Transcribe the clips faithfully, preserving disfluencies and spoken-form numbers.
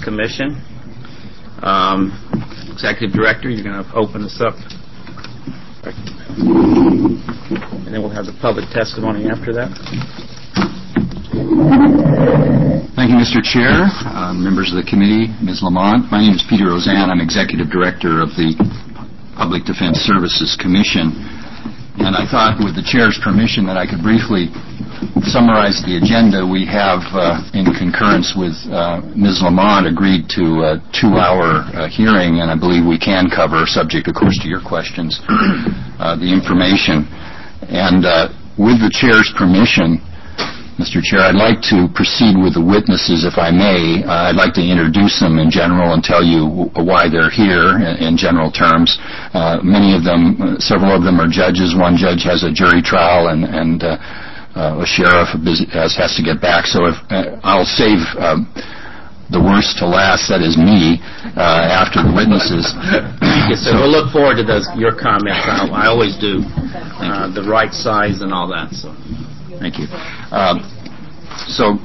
Commission. Um, Executive Director, you're going to open us up. And then we'll have the public testimony after that. Thank you, Mister Chair, uh, members of the committee, Miz Lamont. My name is Peter Ozan. I'm Executive Director of the Public Defense Services Commission. And I thought, with the Chair's permission, that I could briefly summarize the agenda. We have, uh, in concurrence with uh, Miz Lamont, agreed to a two-hour uh, hearing, and I believe we can cover, subject, of course, to your questions, uh, the information. And uh, with the Chair's permission, Mister Chair, I'd like to proceed with the witnesses, if I may. Uh, I'd like to introduce them in general and tell you why they're here in, in general terms. Uh, many of them, uh, several of them are judges. One judge has a jury trial, and, and uh, uh, a sheriff has, has to get back. So if, uh, I'll save um, the worst to last, that is me, uh, after the witnesses. Yes, sir. So we'll look forward to those, your comments. I, I always do. Uh, the right size and all that. So. Thank you. Uh, so,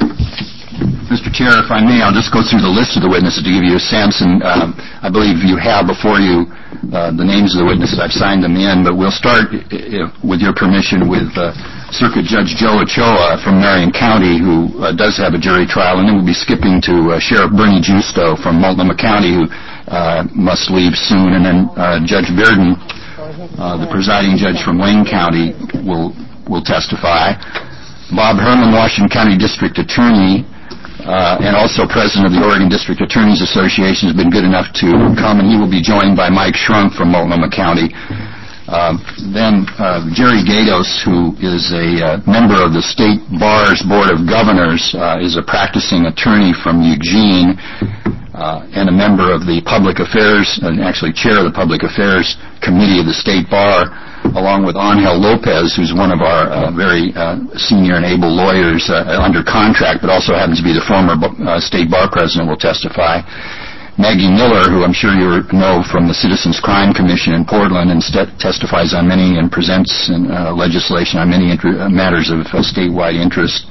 Mister Chair, if I may, I'll just go through the list of the witnesses to give you a sense. And um, I believe you have before you uh, the names of the witnesses. I've signed them in. But we'll start, uh, with your permission, with uh, Circuit Judge Joe Ochoa from Marion County, who uh, does have a jury trial. And then we'll be skipping to uh, Sheriff Bernie Justo from Multnomah County, who uh, must leave soon. And then uh, Judge Bearden, uh, the presiding judge from Wayne County, will will testify. Bob Herman, Washington County District Attorney, uh, and also President of the Oregon District Attorneys Association, has been good enough to come, and he will be joined by Mike Shrunk from Multnomah County. Uh, then uh, Jerry Gatos, who is a uh, member of the State Bar's Board of Governors, uh, is a practicing attorney from Eugene, uh, and a member of the Public Affairs, and actually chair of the Public Affairs Committee of the State Bar, along with Angel Lopez, who's one of our uh, very uh, senior and able lawyers uh, under contract, but also happens to be the former uh, State Bar President, will testify. Maggie Miller, who I'm sure you know from the Citizens Crime Commission in Portland, and st- testifies on many and presents uh, legislation on many inter- matters of uh, statewide interest.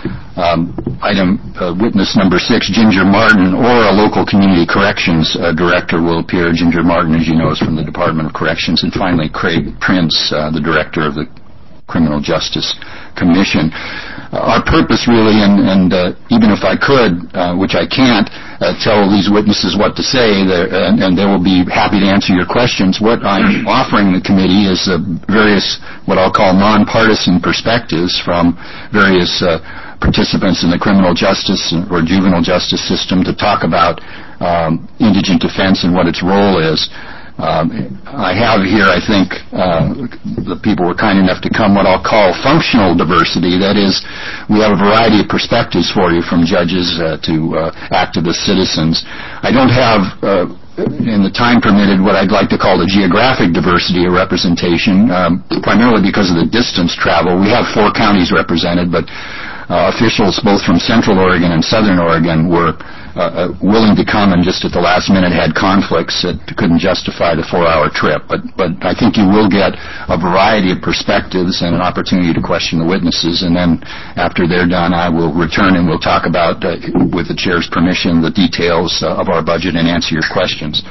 Um, item uh, witness number six, Ginger Martin, or a local community corrections uh, director, will appear. Ginger Martin, as you know, is from the Department of Corrections. And finally, Craig Prince, uh, the director of the Criminal Justice Commission. Uh, our purpose really, and, and uh, even if I could, uh, which I can't, uh, tell these witnesses what to say, and, and they will be happy to answer your questions. What I'm offering the committee is uh, various, what I'll call nonpartisan perspectives from various uh, participants in the criminal justice or juvenile justice system to talk about um, indigent defense and what its role is. Um, I have here, I think, uh, the people were kind enough to come, what I'll call functional diversity. That is, we have a variety of perspectives for you, from judges uh, to uh, activist citizens. I don't have, uh, in the time permitted, what I'd like to call the geographic diversity of representation, um, primarily because of the distance travel. We have four counties represented, but uh, officials both from Central Oregon and Southern Oregon were Uh, uh, willing to come, and just at the last minute had conflicts that couldn't justify the four-hour trip. But, but I think you will get a variety of perspectives and an opportunity to question the witnesses. And then after they're done, I will return and we'll talk about, uh, with the chair's permission, the details uh, of our budget and answer your questions.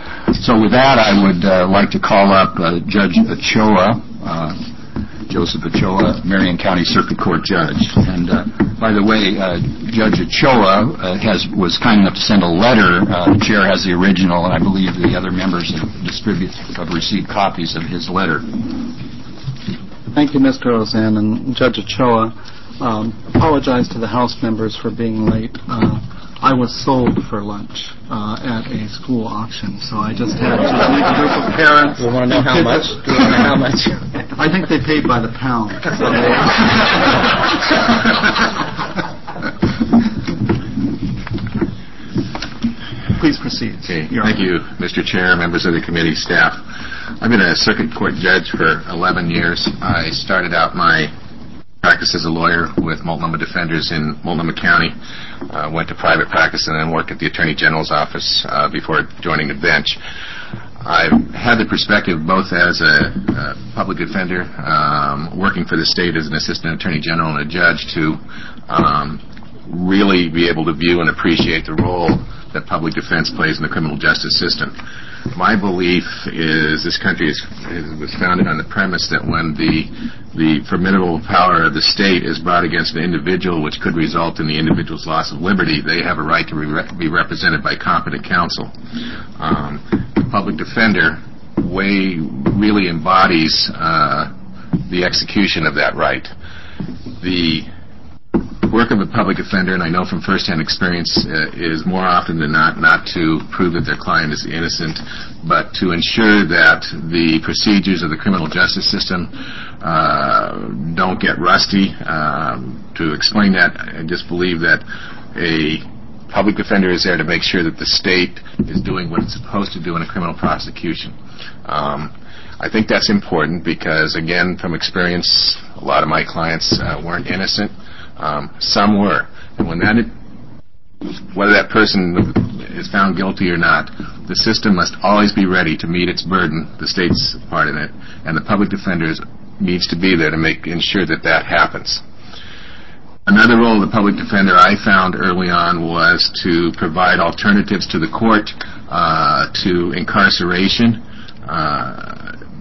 So with that, I would uh, like to call up uh, Judge Ochoa, uh, Joseph Ochoa, Marion County Circuit Court Judge. And uh, by the way, uh, Judge Ochoa uh, has was kind enough to send a letter. Uh, the chair has the original, and I believe the other members have, distribute, have received copies of his letter. Thank you, Mister Ozan. And Judge Ochoa, um, apologize to the House members for being late. Uh, I was sold for lunch uh, at a school auction, so I just had to meet a group of parents. You want to know how much? Do you want to know how much? I think they paid by the pound. So. Please proceed. Okay. Thank you, Mister Chair, members of the committee, staff. I've been a circuit court judge for eleven years. I started out my practice as a lawyer with Multnomah Defenders in Multnomah County, uh, went to private practice, and then worked at the Attorney General's office uh, before joining the bench. I've had the perspective both as a, a public defender, um, working for the state as an assistant attorney general and a judge, to um, really be able to view and appreciate the role that public defense plays in the criminal justice system. My belief is this country is, is, was founded on the premise that when the the formidable power of the state is brought against an individual, which could result in the individual's loss of liberty, they have a right to re- be represented by competent counsel. Um, the public defender way really embodies uh, the execution of that right. The work of a public defender, and I know from firsthand experience, uh, is more often than not not to prove that their client is innocent, but to ensure that the procedures of the criminal justice system uh, don't get rusty. Um, to explain that, I just believe that a public defender is there to make sure that the state is doing what it's supposed to do in a criminal prosecution. Um, I think that's important because, again, from experience, a lot of my clients uh, weren't innocent. Um, some were. And when that, whether that person is found guilty or not, the system must always be ready to meet its burden, the state's part in it, and the public defender needs to be there to make ensure that that happens. Another role of the public defender I found early on was to provide alternatives to the court, uh, to incarceration. Uh,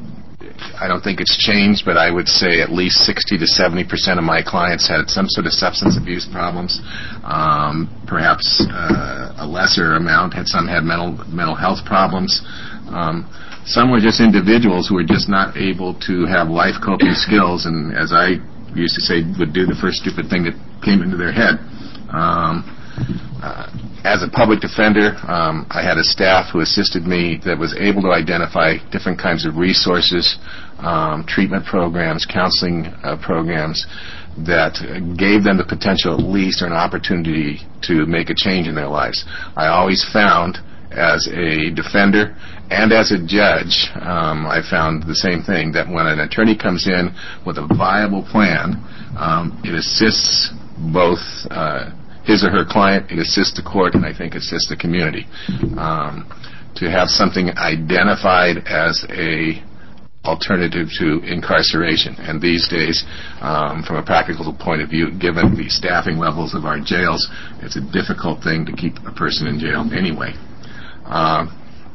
I don't think it's changed, but I would say at least sixty to seventy percent of my clients had some sort of substance abuse problems. Um, perhaps uh, a lesser amount had some had mental mental health problems. Um, some were just individuals who were just not able to have life coping skills, and as I used to say, would do the first stupid thing that came into their head. Um, uh, as a public defender, um, I had a staff who assisted me that was able to identify different kinds of resources, um, treatment programs, counseling uh, programs that gave them the potential at least or an opportunity to make a change in their lives. I always found as a defender and as a judge, um, I found the same thing, that when an attorney comes in with a viable plan, um, it assists both uh, his or her client, it assists the court, and I think assists the community. Um, to have something identified as a alternative to incarceration. And these days, um, from a practical point of view, given the staffing levels of our jails, it's a difficult thing to keep a person in jail anyway. Uh,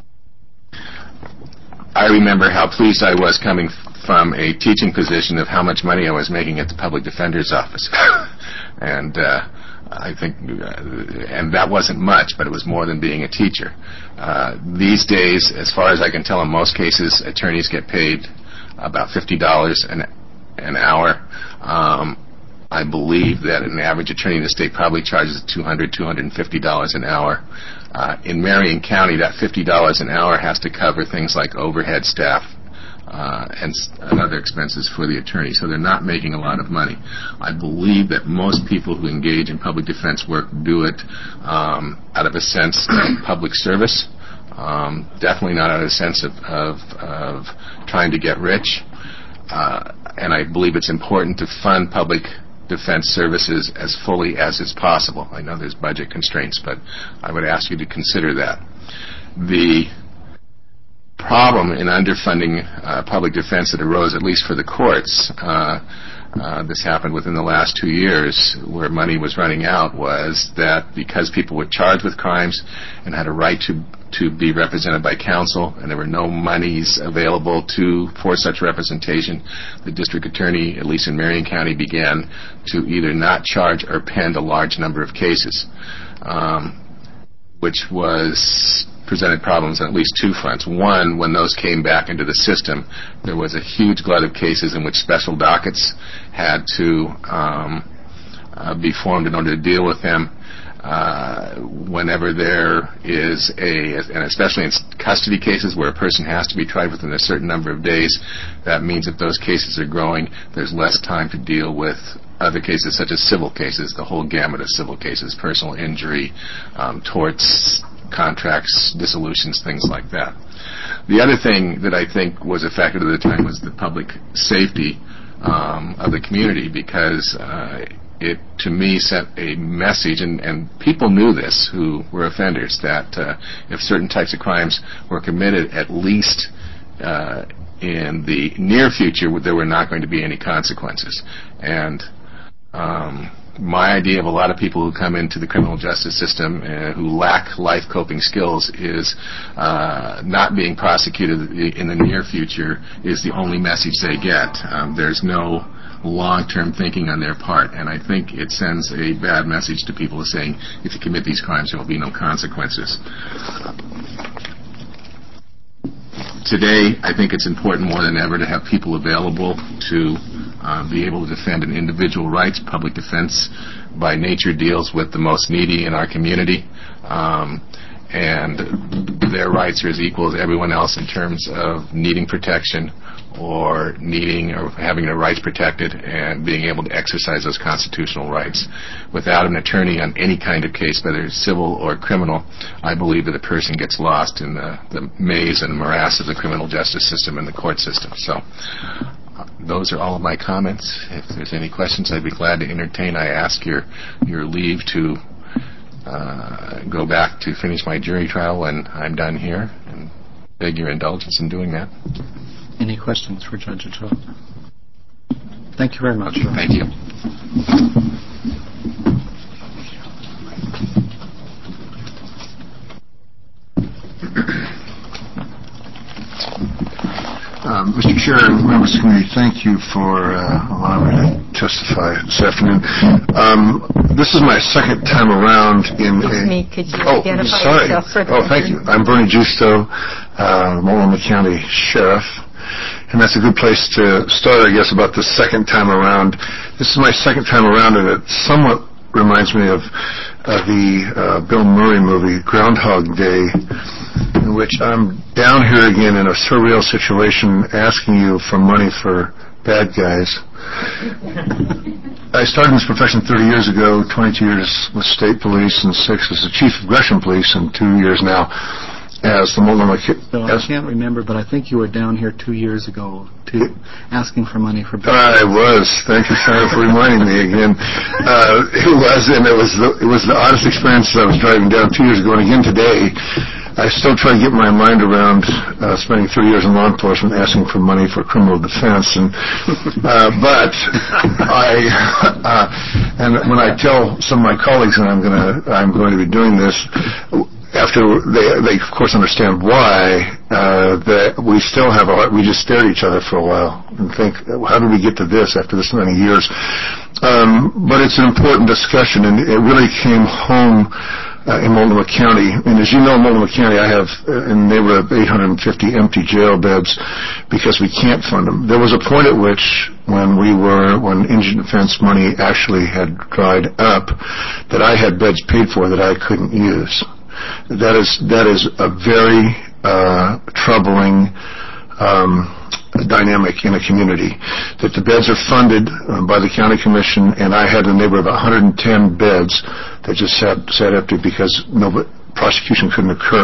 I remember how pleased I was coming from a teaching position of how much money I was making at the public defender's office. and uh, I think, uh, and that wasn't much, but it was more than being a teacher. Uh, these days, as far as I can tell, in most cases, attorneys get paid about fifty dollars an, an hour. Um, I believe that an average attorney in the state probably charges two hundred dollars, two hundred fifty dollars an hour. Uh, in Marion County, that fifty dollars an hour has to cover things like overhead staff uh, and, and other expenses for the attorney, so they're not making a lot of money. I believe that most people who engage in public defense work do it um, out of a sense of public service, um, definitely not out of a sense of, of, of trying to get rich, uh, and I believe it's important to fund public defense services as fully as is possible. I know there's budget constraints, but I would ask you to consider that. The problem in underfunding uh, public defense that arose, at least for the courts, uh, uh, this happened within the last two years where money was running out, was that because people were charged with crimes and had a right to to be represented by counsel, and there were no monies available to for such representation, the district attorney, at least in Marion County, began to either not charge or pend a large number of cases, um, which was presented problems on at least two fronts. One, when those came back into the system, there was a huge glut of cases in which special dockets had to um, uh, be formed in order to deal with them. Uh, whenever there is a, and especially in custody cases where a person has to be tried within a certain number of days, that means if those cases are growing, there's less time to deal with other cases such as civil cases, the whole gamut of civil cases, personal injury, um, torts, contracts, dissolutions, things like that. The other thing that I think was a factor at the time was the public safety um, of the community, because uh, it, to me, sent a message, and, and people knew this who were offenders, that uh, if certain types of crimes were committed, at least uh, in the near future, there were not going to be any consequences. And um, my idea of a lot of people who come into the criminal justice system uh, who lack life coping skills is uh, not being prosecuted in the near future is the only message they get. Um, there's no long-term thinking on their part, and I think it sends a bad message to people saying if you commit these crimes there will be no consequences. Today, I think it's important more than ever to have people available to uh, be able to defend an individual rights. Public defense, by nature, deals with the most needy in our community, um, and their rights are as equal as everyone else in terms of needing protection or needing or having their rights protected and being able to exercise those constitutional rights. Without an attorney on any kind of case, whether civil or criminal, I believe that a person gets lost in the, the maze and morass of the criminal justice system and the court system. So uh, those are all of my comments. If there's any questions, I'd be glad to entertain. I ask your, your leave to uh, go back to finish my jury trial when I'm done here, and beg your indulgence in doing that. Any questions for Judge Ochoa? Thank you very much. Okay, thank you. Um, Mister Chair and members of the committee, thank you for uh, allowing me to testify this afternoon. Um, this is my second time around in Excuse a... me, could you oh, identify sorry. yourself for the Oh, thank you. record? I'm Bernie Justo, uh, Multnomah County Sheriff. And that's a good place to start, I guess, about the second time around. This is my second time around, and it somewhat reminds me of uh, the uh, Bill Murray movie, Groundhog Day, in which I'm down here again in a surreal situation asking you for money for bad guys. I started in this profession thirty years ago, twenty-two years with state police and six as the chief of Gresham Police, and two years now as the Multnomah... So I can't remember, but I think you were down here two years ago too, asking for money for... I was. Thank you, Senator, for reminding me again. Uh, it was, and it was the, it was the oddest experience I was driving down two years ago, and again today. I still try to get my mind around uh, spending thirty years in law enforcement asking for money for criminal defense, and uh, but I uh, and when I tell some of my colleagues that I'm going to I'm going to be doing this, after they they of course understand why, uh, that we still have a we just stare at each other for a while and think, how did we get to this after this many years? Um, but it's an important discussion, and it really came home Uh, in Multnomah County. And as you know, in Multnomah County, I have uh, in the neighborhood of eight hundred fifty empty jail beds because we can't fund them. There was a point at which when we were, when indigent defense money actually had dried up, that I had beds paid for that I couldn't use. That is, that is a very uh, troubling um, dynamic in a community, that the beds are funded uh, by the county commission, and I had a neighborhood of one hundred ten beds that just sat, sat empty because no prosecution couldn't occur.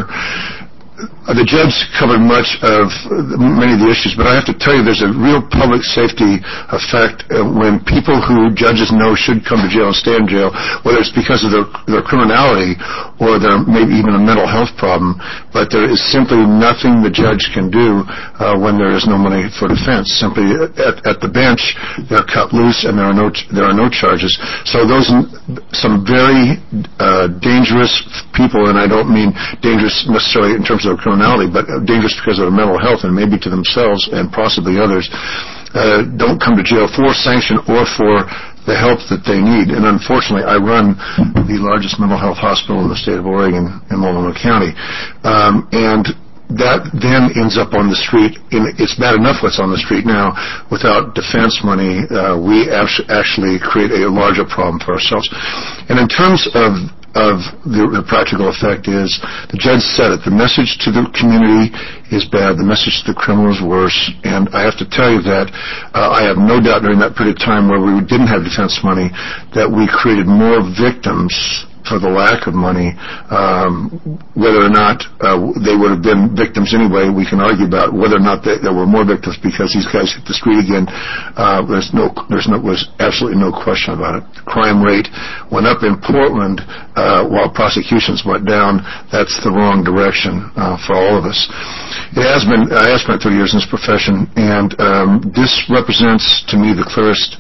The judge covered much of many of the issues, but I have to tell you there's a real public safety effect uh, when people who judges know should come to jail and stay in jail, whether it's because of their, their criminality or their maybe even a mental health problem, but there is simply nothing the judge can do uh, when there is no money for defense. Simply at, at the bench, they're cut loose and there are no there are no charges. So those some very uh, dangerous people, and I don't mean dangerous necessarily in terms of their criminality, but dangerous because of their mental health and maybe to themselves and possibly others, uh, don't come to jail for sanction or for the help that they need. And unfortunately, I run the largest mental health hospital in the state of Oregon in Multnomah County. Um, and that then ends up on the street. In, it's bad enough what's on the street now. Without defense money, uh, we actually create a larger problem for ourselves. And in terms of of the, the practical effect is, the judge said it, the message to the community is bad, the message to the criminal is worse, and I have to tell you that uh, I have no doubt during that period of time where we didn't have defense money that we created more victims for the lack of money. Um, whether or not uh, they would have been victims anyway, we can argue about whether or not they, there were more victims because these guys hit the street again. Uh, there's no, there's no, was absolutely no question about it. The crime rate went up in Portland uh, while prosecutions went down. That's the wrong direction uh, for all of us. It has been. I have spent thirty years in this profession, and um, this represents to me the clearest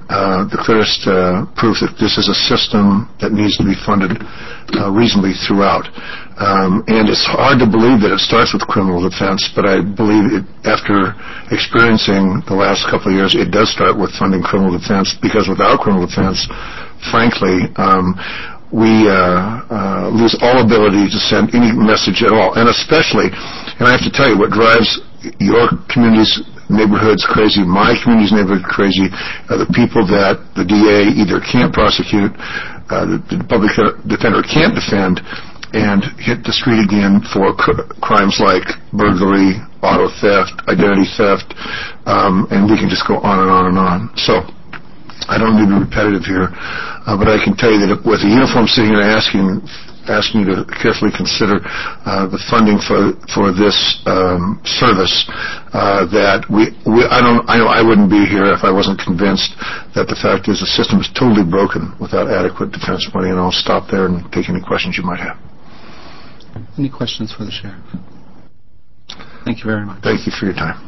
uh, the clearest uh, proof that this is a system that needs to be funded uh, reasonably throughout. Um, and it's hard to believe that it starts with criminal defense, but I believe it, after experiencing the last couple of years, it does start with funding criminal defense, because without criminal defense, frankly, um, we uh, uh, lose all ability to send any message at all. And especially, and I have to tell you, what drives your community's neighborhoods crazy, my community's neighborhood crazy, are the people that the D A either can't prosecute, uh, the, the public defender can't defend, and hit the street again for cr- crimes like burglary, auto theft, identity theft, um, and we can just go on and on and on. So I don't need to be repetitive here, uh, but I can tell you that with the uniform sitting here asking asking you to carefully consider uh, the funding for for this um, service, uh, that we, we I don't I know I wouldn't be here if I wasn't convinced that the fact is the system is totally broken without adequate defense money. And I'll stop there and take any questions you might have. Any questions for the sheriff? Thank you very much. Thank you for your time.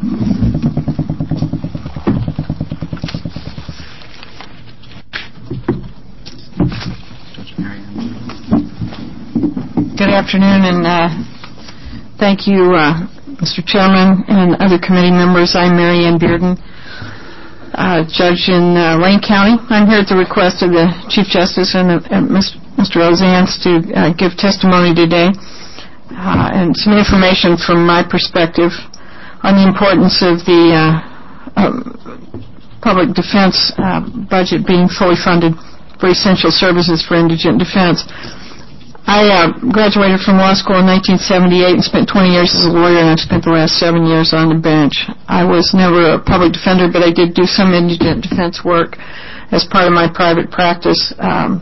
Good afternoon, and uh, thank you, uh, Mister Chairman and other committee members. I'm Mary Ann Bearden, uh, judge in uh, Lane County. I'm here at the request of the Chief Justice and, uh, and Mister Ozannes to uh, give testimony today uh, and some information from my perspective on the importance of the uh, um, public defense uh, budget being fully funded for essential services for indigent defense. I uh, graduated from law school in nineteen seventy-eight and spent twenty years as a lawyer, and I've spent the last seven years on the bench. I was never a public defender, but I did do some indigent defense work as part of my private practice, um,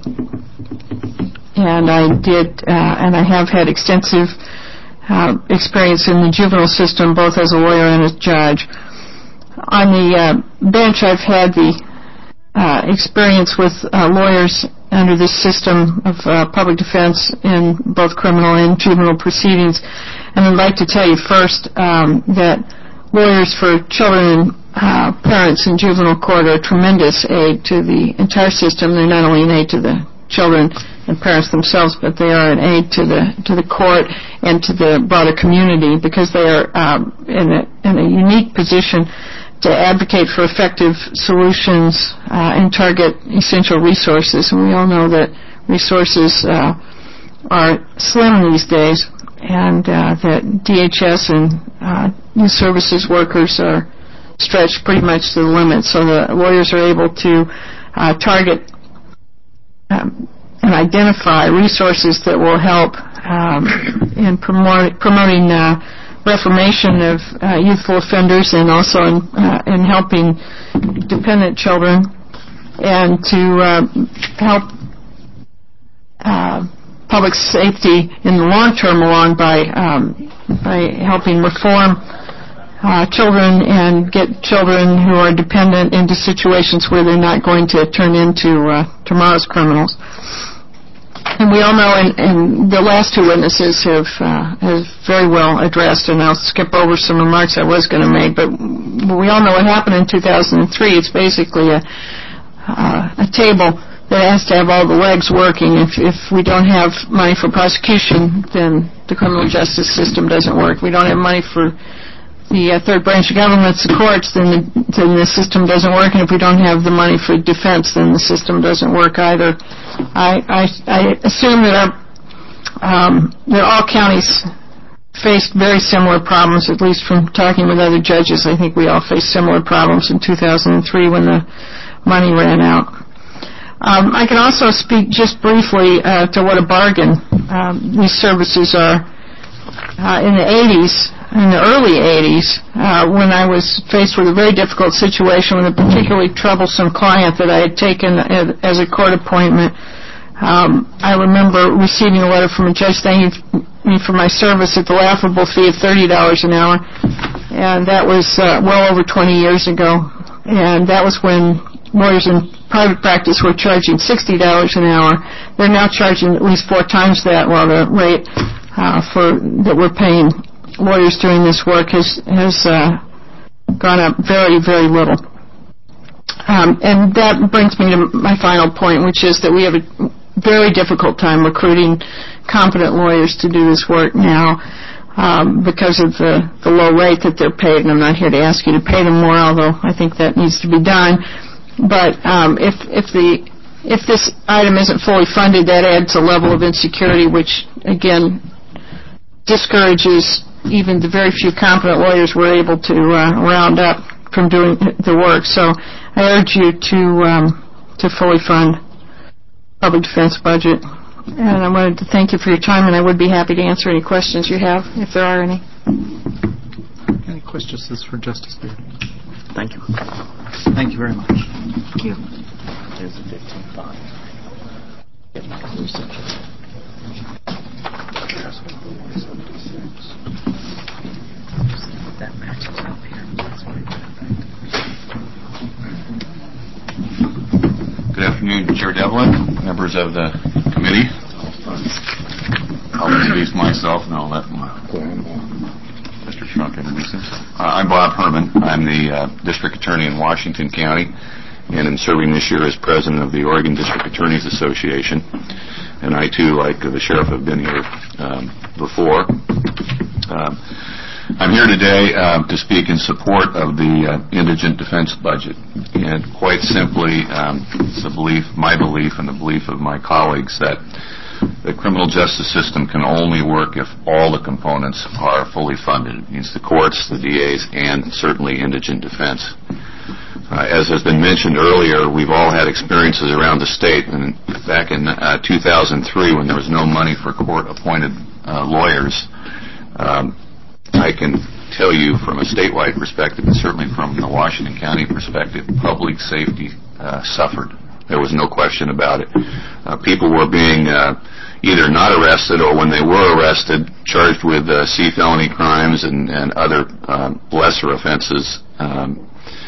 and I did, uh, and I have had extensive uh, experience in the juvenile system, both as a lawyer and as judge. On the uh, bench, I've had the uh, experience with uh, lawyers under this system of uh, public defense in both criminal and juvenile proceedings. And I'd like to tell you first um, that lawyers for children and uh, parents in juvenile court are a tremendous aid to the entire system. They're not only an aid to the children and parents themselves, but they are an aid to the to the court and to the broader community, because they are um, in, a, in a unique position to advocate for effective solutions uh, and target essential resources. And we all know that resources uh, are slim these days, and uh, that D H S and uh, youth services workers are stretched pretty much to the limit. So the lawyers are able to uh, target um, and identify resources that will help um, in promote, promoting uh, reformation of uh, youthful offenders, and also in, uh, in helping dependent children, and to uh, help uh, public safety in the long term along by um, by helping reform uh, children and get children who are dependent into situations where they're not going to turn into uh, tomorrow's criminals. And we all know, and, and the last two witnesses have uh, have very well addressed, and I'll skip over some remarks I was going to make, but we all know what happened in two thousand three. It's basically a, uh, a table that has to have all the legs working. If, if we don't have money for prosecution, then the criminal justice system doesn't work. We don't have money for the uh, third branch of government, the courts, then the, then the system doesn't work. And if we don't have the money for defense, then the system doesn't work either. I, I, I assume that our, um, that all counties faced very similar problems, at least from talking with other judges. I think we all faced similar problems in two thousand three when the money ran out. Um, I can also speak just briefly uh, to what a bargain um, these services are. Uh, in the eighties, in the early eighties, uh, when I was faced with a very difficult situation with a particularly troublesome client that I had taken as a court appointment, um, I remember receiving a letter from a judge thanking me for my service at the laughable fee of thirty dollars an hour, and that was uh, well over twenty years ago. And that was when lawyers in private practice were charging sixty dollars an hour. They're now charging at least four times that, while the rate uh, for that we're paying lawyers doing this work has has uh, gone up very, very little. Um, and that brings me to my final point, which is that we have a very difficult time recruiting competent lawyers to do this work now um, because of the, the low rate that they're paid. And I'm not here to ask you to pay them more, although I think that needs to be done. But um, if if the if this item isn't fully funded, that adds a level of insecurity, which again discourages even the very few competent lawyers we're able to uh, round up from doing the work. So I urge you to um, to fully fund public defense budget. And I wanted to thank you for your time, and I would be happy to answer any questions you have, if there are any. Any questions for Justice Bearden? Thank you. Thank you very much. Thank you. There's a fifteen five. That matches up here. Good afternoon, Chair Devlin, members of the committee. I'll introduce myself and I'll let Mister Schunk introduce himself. Uh, I'm Bob Herman. I'm the uh, District Attorney in Washington County, and I'm serving this year as President of the Oregon District Attorneys Association. And I, too, like the Sheriff, have been here um, before. Um, I'm here today uh, to speak in support of the uh, indigent defense budget. And quite simply, um, it's a belief, my belief and the belief of my colleagues that the criminal justice system can only work if all the components are fully funded. It means the courts, the D As, and certainly indigent defense. Uh, as has been mentioned earlier, we've all had experiences around the state. And back in uh, two thousand three, when there was no money for court-appointed uh, lawyers, um, I can tell you from a statewide perspective, and certainly from the Washington County perspective, public safety uh, suffered. There was no question about it. Uh, people were being uh, either not arrested or, when they were arrested, charged with uh, C felony crimes and, and other uh, lesser offenses. Um,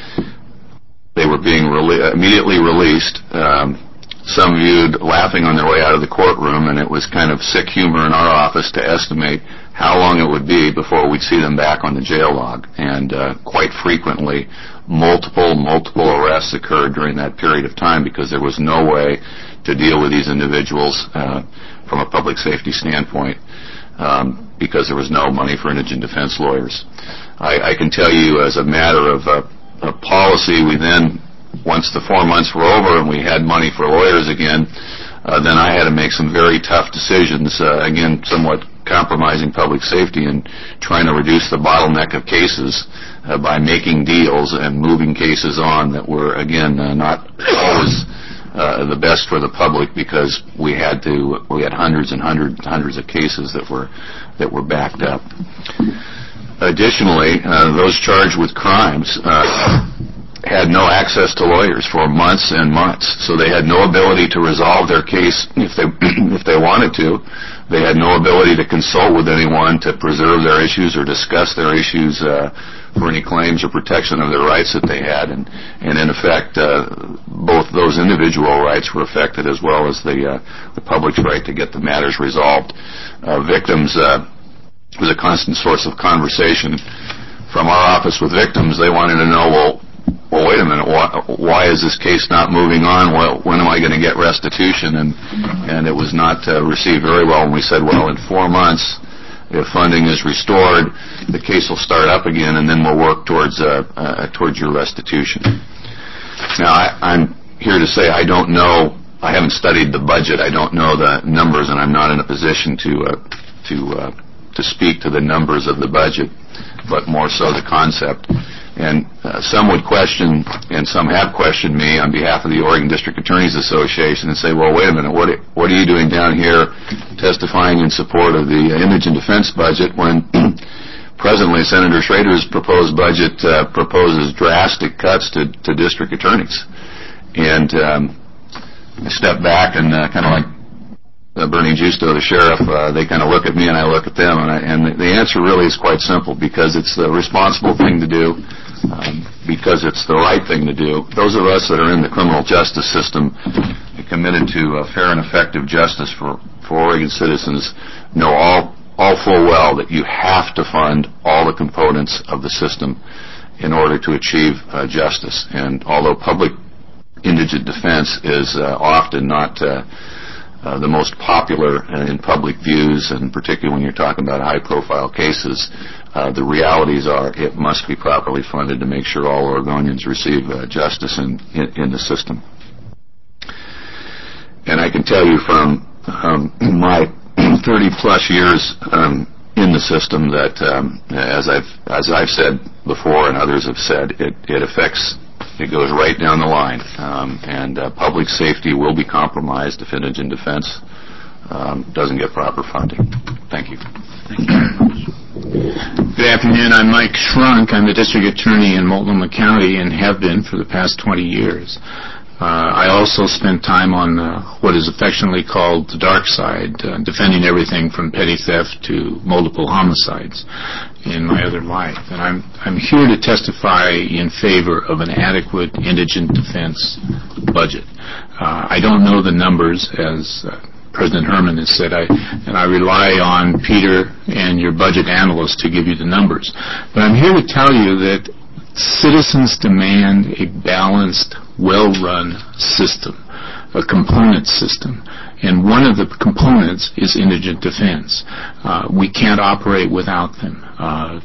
they were being rele- immediately released. Um, some viewed laughing on their way out of the courtroom, and it was kind of sick humor in our office to estimate how long it would be before we'd see them back on the jail log. And uh, quite frequently, multiple, multiple arrests occurred during that period of time because there was no way to deal with these individuals uh, from a public safety standpoint um, because there was no money for indigent defense lawyers. I, I can tell you, as a matter of, uh, of policy, we then, once the four months were over and we had money for lawyers again, uh, then I had to make some very tough decisions, uh, again, somewhat compromising public safety and trying to reduce the bottleneck of cases uh, by making deals and moving cases on that were, again, uh, not always uh, the best for the public because we had to we had hundreds and hundreds hundreds of cases that were that were backed up. Additionally, uh, those charged with crimes uh, had no access to lawyers for months and months, so they had no ability to resolve their case if they if they wanted to. They had no ability to consult with anyone to preserve their issues or discuss their issues uh, for any claims or protection of their rights that they had. And, and in effect, uh, both those individual rights were affected as well as the, uh, the public's right to get the matters resolved. Uh, victims uh, was a constant source of conversation from our office with victims. They wanted to know, well, well, wait a minute, why, why is this case not moving on? Well, when am I going to get restitution? And and it was not uh, received very well. And we said, well, in four months, if funding is restored, the case will start up again, and then we'll work towards uh, uh, towards your restitution. Now, I, I'm here to say I don't know. I haven't studied the budget. I don't know the numbers, and I'm not in a position to uh, to uh, to speak to the numbers of the budget, but more so the concept. And uh, some would question, and some have questioned me on behalf of the Oregon District Attorneys Association and say, well, wait a minute, what, what are you doing down here testifying in support of the uh, indigent defense budget when presently Senator Schrader's proposed budget uh, proposes drastic cuts to, to district attorneys? And um, I step back and uh, kind of like uh, Bernie Justo, the sheriff, uh, they kind of look at me and I look at them, and, I, and the, the answer really is quite simple, because it's the responsible thing to do. Um, because it's the right thing to do. Those of us that are in the criminal justice system committed to uh, fair and effective justice for, for Oregon citizens know all, all full well that you have to fund all the components of the system in order to achieve uh, justice. And although public indigent defense is uh, often not uh, uh, the most popular in public views, and particularly when you're talking about high-profile cases. Uh, the realities are it must be properly funded to make sure all Oregonians receive uh, justice in, in, in the system. And I can tell you from um, my thirty-plus years um, in the system that, um, as I've as I've said before and others have said, it, it affects, it goes right down the line, um, and uh, public safety will be compromised if indigent defense um, doesn't get proper funding. Thank you. Thank you very much. Good afternoon. I'm Mike Schrunk. I'm the district attorney in Multnomah County and have been for the past twenty years. Uh, I also spent time on uh, what is affectionately called the dark side, uh, defending everything from petty theft to multiple homicides in my other life. And I'm I'm here to testify in favor of an adequate indigent defense budget. Uh, I don't know the numbers, as uh, President Herman has said, I, and I rely on Peter and your budget analysts to give you the numbers. But I'm here to tell you that citizens demand a balanced, well-run system, a component system. And one of the components is indigent defense. Uh, we can't operate without them. Uh,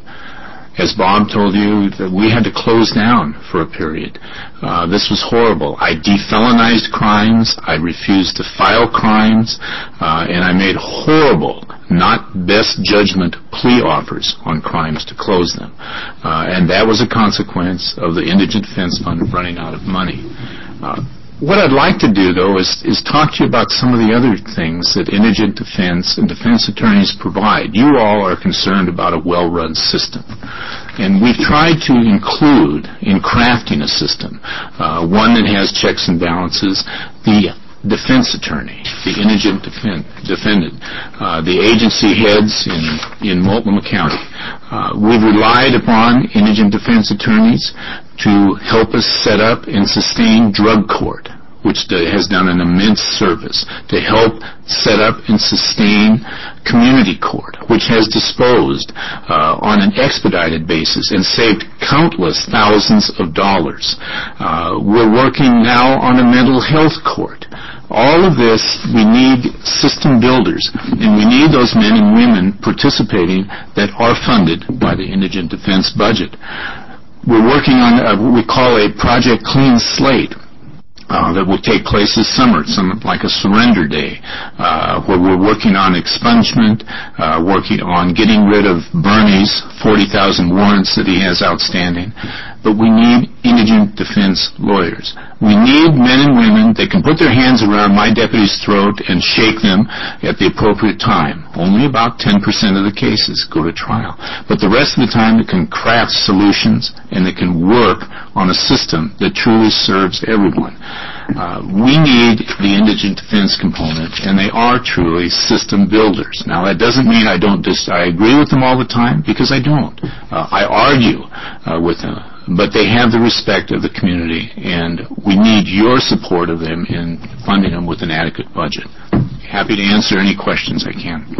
As Bob told you, that we had to close down for a period. Uh, this was horrible. I defelonized crimes. I refused to file crimes. Uh, and I made horrible, not best judgment plea offers on crimes to close them. Uh, and that was a consequence of the Indigent Defense Fund running out of money. Uh, What I'd like to do, though, is, is talk to you about some of the other things that indigent defense and defense attorneys provide. You all are concerned about a well-run system. And we've tried to include, in crafting a system, uh, one that has checks and balances, the defense attorney, the indigent defend, defendant, uh, the agency heads in, in Multnomah County. Uh, we've relied upon indigent defense attorneys to help us set up and sustain drug court, which has done an immense service, to help set up and sustain community court, which has disposed uh, on an expedited basis and saved countless thousands of dollars. Uh, we're working now on a mental health court. All of this, we need system builders, and we need those men and women participating that are funded by the indigent defense budget. We're working on what we call a Project Clean Slate uh, that will take place this summer, some like a surrender day, uh, where we're working on expungement, uh, working on getting rid of Bernie's forty thousand warrants that he has outstanding. But we need indigent defense lawyers. We need men and women that can put their hands around my deputy's throat and shake them at the appropriate time. Only about ten percent of the cases go to trial. But the rest of the time, it can craft solutions and it can work on a system that truly serves everyone. Uh, we need the indigent defense component, and they are truly system builders. Now, that doesn't mean I don't dis- I agree with them all the time, because I don't. Uh, I argue uh, with them. But they have the respect of the community, and we need your support of them in funding them with an adequate budget. Happy to answer any questions I can.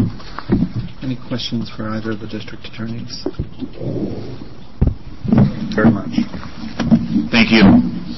Any questions for either of the district attorneys? Very much. Thank you.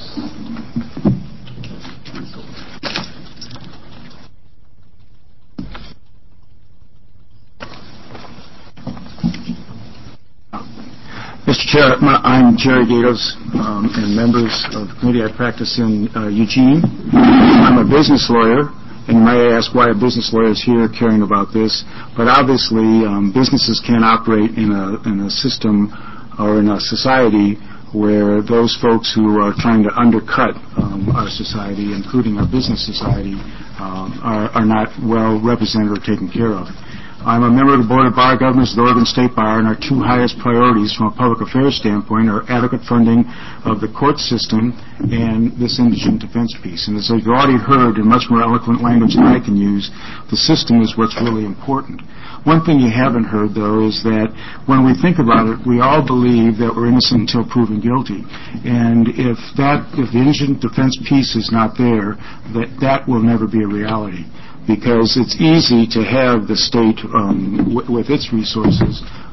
Mister Chair, my, I'm Jerry Gatos, um, and members of the committee. I practice in uh, Eugene. I'm a business lawyer, and you might ask why a business lawyer is here caring about this. But obviously, um, businesses can't operate in a in a system or in a society where those folks who are trying to undercut um, our society, including our business society, um, are, are not well represented or taken care of. I'm a member of the Board of Bar Governors of the Oregon State Bar, and our two highest priorities from a public affairs standpoint are adequate funding of the court system and this indigent defense piece. And as you've already heard in much more eloquent language than I can use, the system is what's really important. One thing you haven't heard, though, is that when we think about it, we all believe that we're innocent until proven guilty. And if that, if the indigent defense piece is not there, that that will never be a reality. Because it's easy to have the state, um, w- with its resources,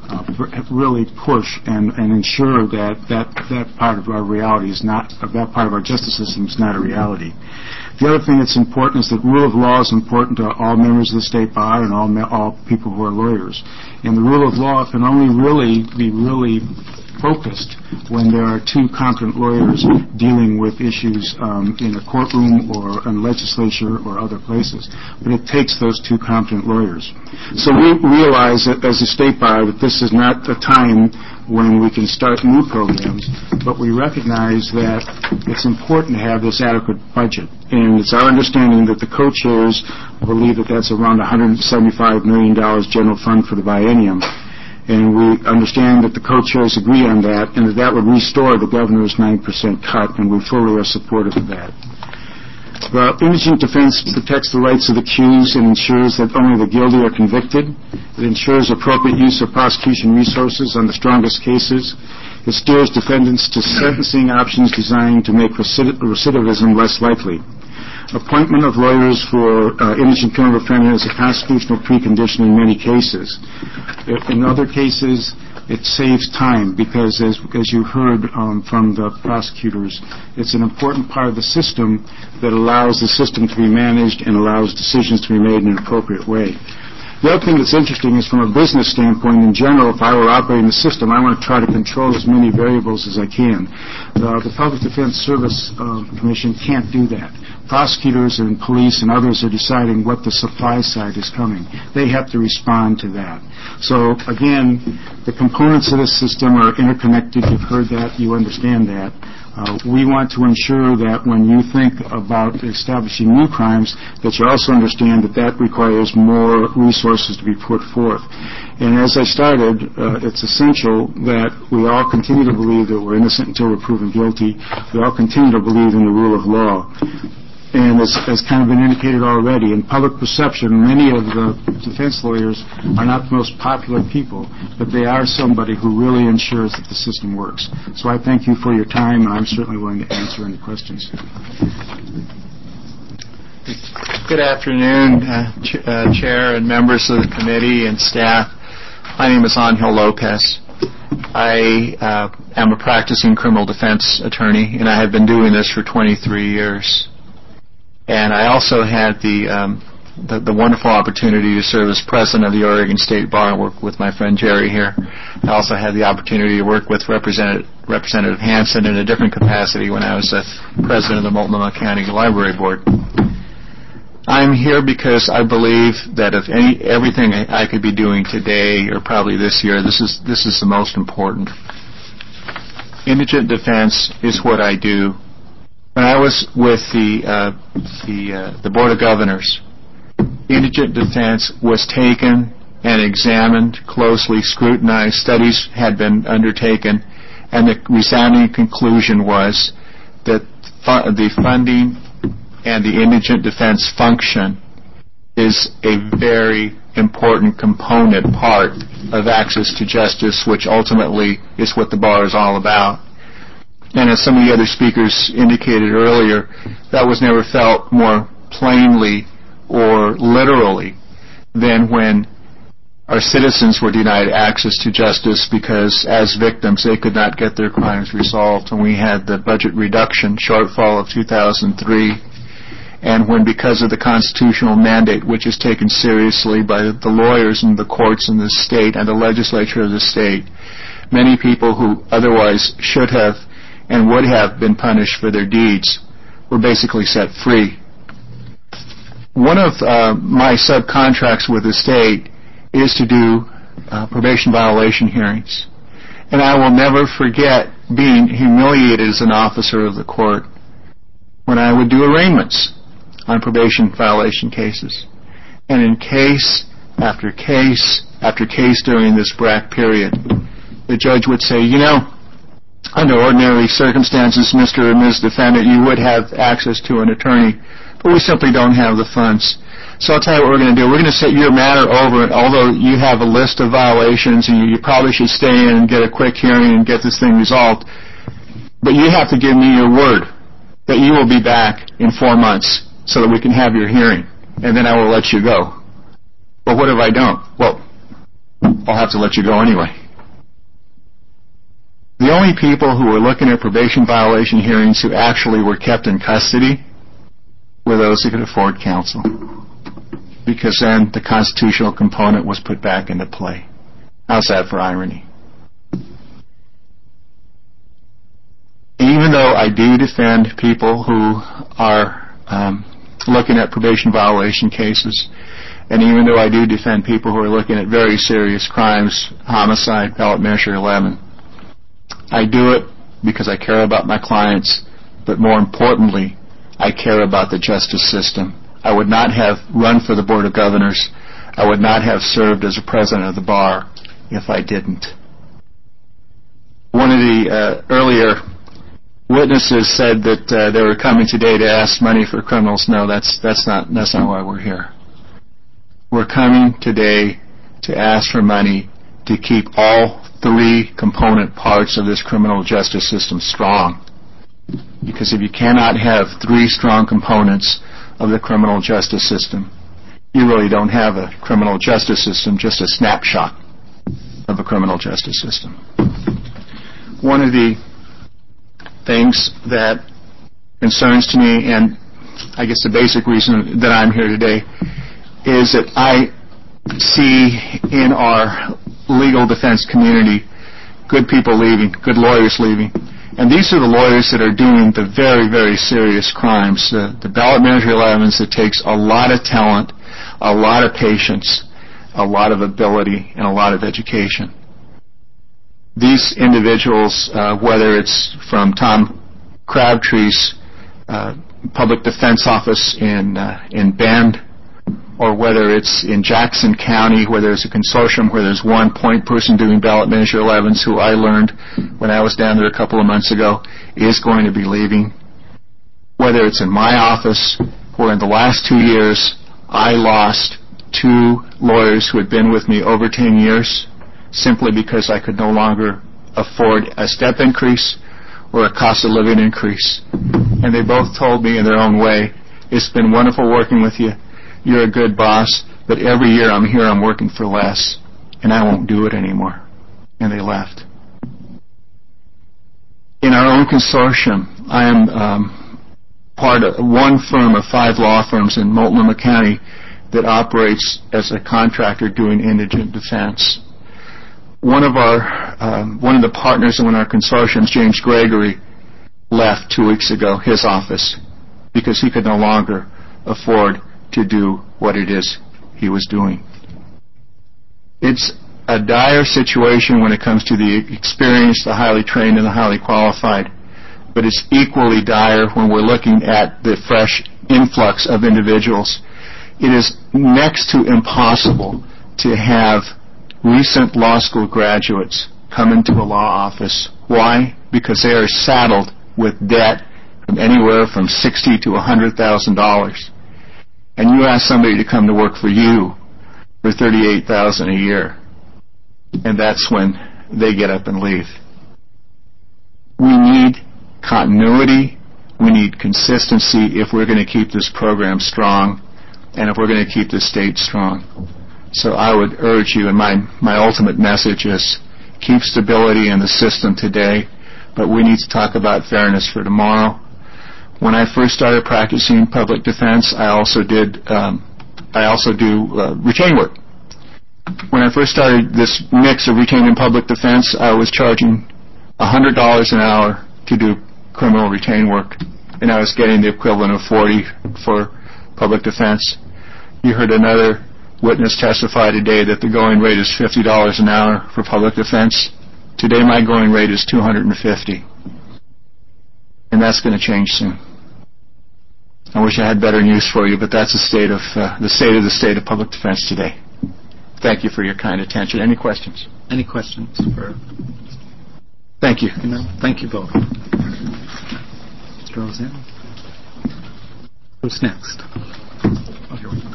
uh, really push and, and ensure that, that that part of our reality is not, that part of our justice system is not a reality. The other thing that's important is that rule of law is important to all members of the State Bar and all, all people who are lawyers. And the rule of law can only really be really focused when there are two competent lawyers dealing with issues um, in a courtroom or in legislature or other places. But it takes those two competent lawyers. So we realize that as a State Bar that this is not the time when we can start new programs, but we recognize that it's important to have this adequate budget. And it's our understanding that the co-chairs believe that that's around one hundred seventy-five million dollars general fund for the biennium. And we understand that the co-chairs agree on that, and that that would restore the governor's nine percent cut, and we fully are supportive of that. Well, indigent defense protects the rights of the accused and ensures that only the guilty are convicted. It ensures appropriate use of prosecution resources on the strongest cases. It steers defendants to sentencing options designed to make recidivism less likely. Appointment of lawyers for uh, indigent criminal defendants is a constitutional precondition in many cases. In other cases, it saves time because, as, as you heard um, from the prosecutors, it's an important part of the system that allows the system to be managed and allows decisions to be made in an appropriate way. The other thing that's interesting is from a business standpoint in general, if I were operating the system, I want to try to control as many variables as I can. Uh, the Public Defense Service uh, Commission can't do that. Prosecutors and police and others are deciding what the supply side is coming. They have to respond to that. So, again, the components of the system are interconnected. You've heard that. You understand that. Uh, we want to ensure that when you think about establishing new crimes, that you also understand that that requires more resources to be put forth. And as I started, uh, it's essential that we all continue to believe that we're innocent until we're proven guilty. We all continue to believe in the rule of law. And as, as kind of been indicated already, in public perception, many of the defense lawyers are not the most popular people, but they are somebody who really ensures that the system works. So I thank you for your time, and I'm certainly willing to answer any questions. Good afternoon, uh, ch- uh, Chair and members of the committee and staff. My name is Angel Lopez. I uh, am a practicing criminal defense attorney, and I have been doing this for twenty-three years. And I also had the, um, the the wonderful opportunity to serve as president of the Oregon State Bar and work with my friend Jerry here. I also had the opportunity to work with Representative, Representative Hansen in a different capacity when I was the president of the Multnomah County Library Board. I'm here because I believe that if any everything I could be doing today or probably this year, this is this is the most important. Indigent defense is what I do. When I was with the uh, the uh, the Board of Governors, indigent defense was taken and examined closely, scrutinized. Studies had been undertaken, and the resounding conclusion was that fu- the funding and the indigent defense function is a very important component part of access to justice, which ultimately is what the bar is all about. And as some of the other speakers indicated earlier, that was never felt more plainly or literally than when our citizens were denied access to justice because, as victims, they could not get their crimes resolved. And we had the budget reduction shortfall of two thousand three, and when, because of the constitutional mandate, which is taken seriously by the lawyers and the courts in the state and the legislature of the state, many people who otherwise should have and would have been punished for their deeds were basically set free. One of uh, my subcontracts with the state is to do uh, probation violation hearings. And I will never forget being humiliated as an officer of the court when I would do arraignments on probation violation cases. And in case after case after case during this B R A C period, the judge would say, you know, under ordinary circumstances, Mister or Miz Defendant, you would have access to an attorney, but we simply don't have the funds. So I'll tell you what we're going to do. We're going to set your matter over, although you have a list of violations and you, you probably should stay in and get a quick hearing and get this thing resolved. But you have to give me your word that you will be back in four months so that we can have your hearing, and then I will let you go. But what if I don't? Well, I'll have to let you go anyway. The only people who were looking at probation violation hearings who actually were kept in custody were those who could afford counsel, because then the constitutional component was put back into play. How's that for irony? Even though I do defend people who are um, looking at probation violation cases, and even though I do defend people who are looking at very serious crimes, homicide, ballot measure eleven, I do it because I care about my clients, but more importantly, I care about the justice system. I would not have run for the Board of Governors. I would not have served as a president of the bar if I didn't. One of the uh, earlier witnesses said that uh, they were coming today to ask money for criminals. No, that's that's not that's not why we're here. We're coming today to ask for money to keep all three component parts of this criminal justice system strong. Because if you cannot have three strong components of the criminal justice system, you really don't have a criminal justice system, just a snapshot of a criminal justice system. One of the things that concerns to me, and I guess the basic reason that I'm here today, is that I see in our legal defense community good people leaving, good lawyers leaving. And these are the lawyers that are doing the very, very serious crimes, uh, the ballot measure elevens that takes a lot of talent, a lot of patience, a lot of ability, and a lot of education. These individuals, uh, whether it's from Tom Crabtree's uh, public defense office in uh, in Bend, or whether it's in Jackson County, where there's a consortium where there's one point person doing ballot measure elevens, who I learned when I was down there a couple of months ago is going to be leaving. Whether it's in my office, where in the last two years I lost two lawyers who had been with me over ten years simply because I could no longer afford a step increase or a cost of living increase. And they both told me in their own way, it's been wonderful working with you. You're a good boss, but every year I'm here, I'm working for less, and I won't do it anymore. And they left. In our own consortium, I am um, part of one firm of five law firms in Multnomah County that operates as a contractor doing indigent defense. One of our, um, one of the partners in our consortiums, James Gregory, left two weeks ago, his office, because he could no longer afford to do what it is he was doing. It's a dire situation when it comes to the experienced, the highly trained, and the highly qualified, but it's equally dire when we're looking at the fresh influx of individuals. It is next to impossible to have recent law school graduates come into a law office. Why? Because they are saddled with debt from anywhere from sixty thousand dollars to one hundred thousand dollars. And you ask somebody to come to work for you for thirty-eight thousand dollars a year, and that's when they get up and leave. We need continuity. We need consistency if we're going to keep this program strong and if we're going to keep the state strong. So I would urge you, and my, my ultimate message is keep stability in the system today, but we need to talk about fairness for tomorrow. When I first started practicing public defense, I also did, um, I also do uh, retain work. When I first started this mix of retain and public defense, I was charging one hundred dollars an hour to do criminal retain work, and I was getting the equivalent of forty dollars for public defense. You heard another witness testify today that the going rate is fifty dollars an hour for public defense. Today my going rate is two hundred fifty dollars, and that's going to change soon. I wish I had better news for you, but that's the state of uh, the state of the state of public defense today. Thank you for your kind attention. Any questions? Any questions for? Thank you. No. Thank you both. Mister Roseanne. Who's next? Oh, here we go.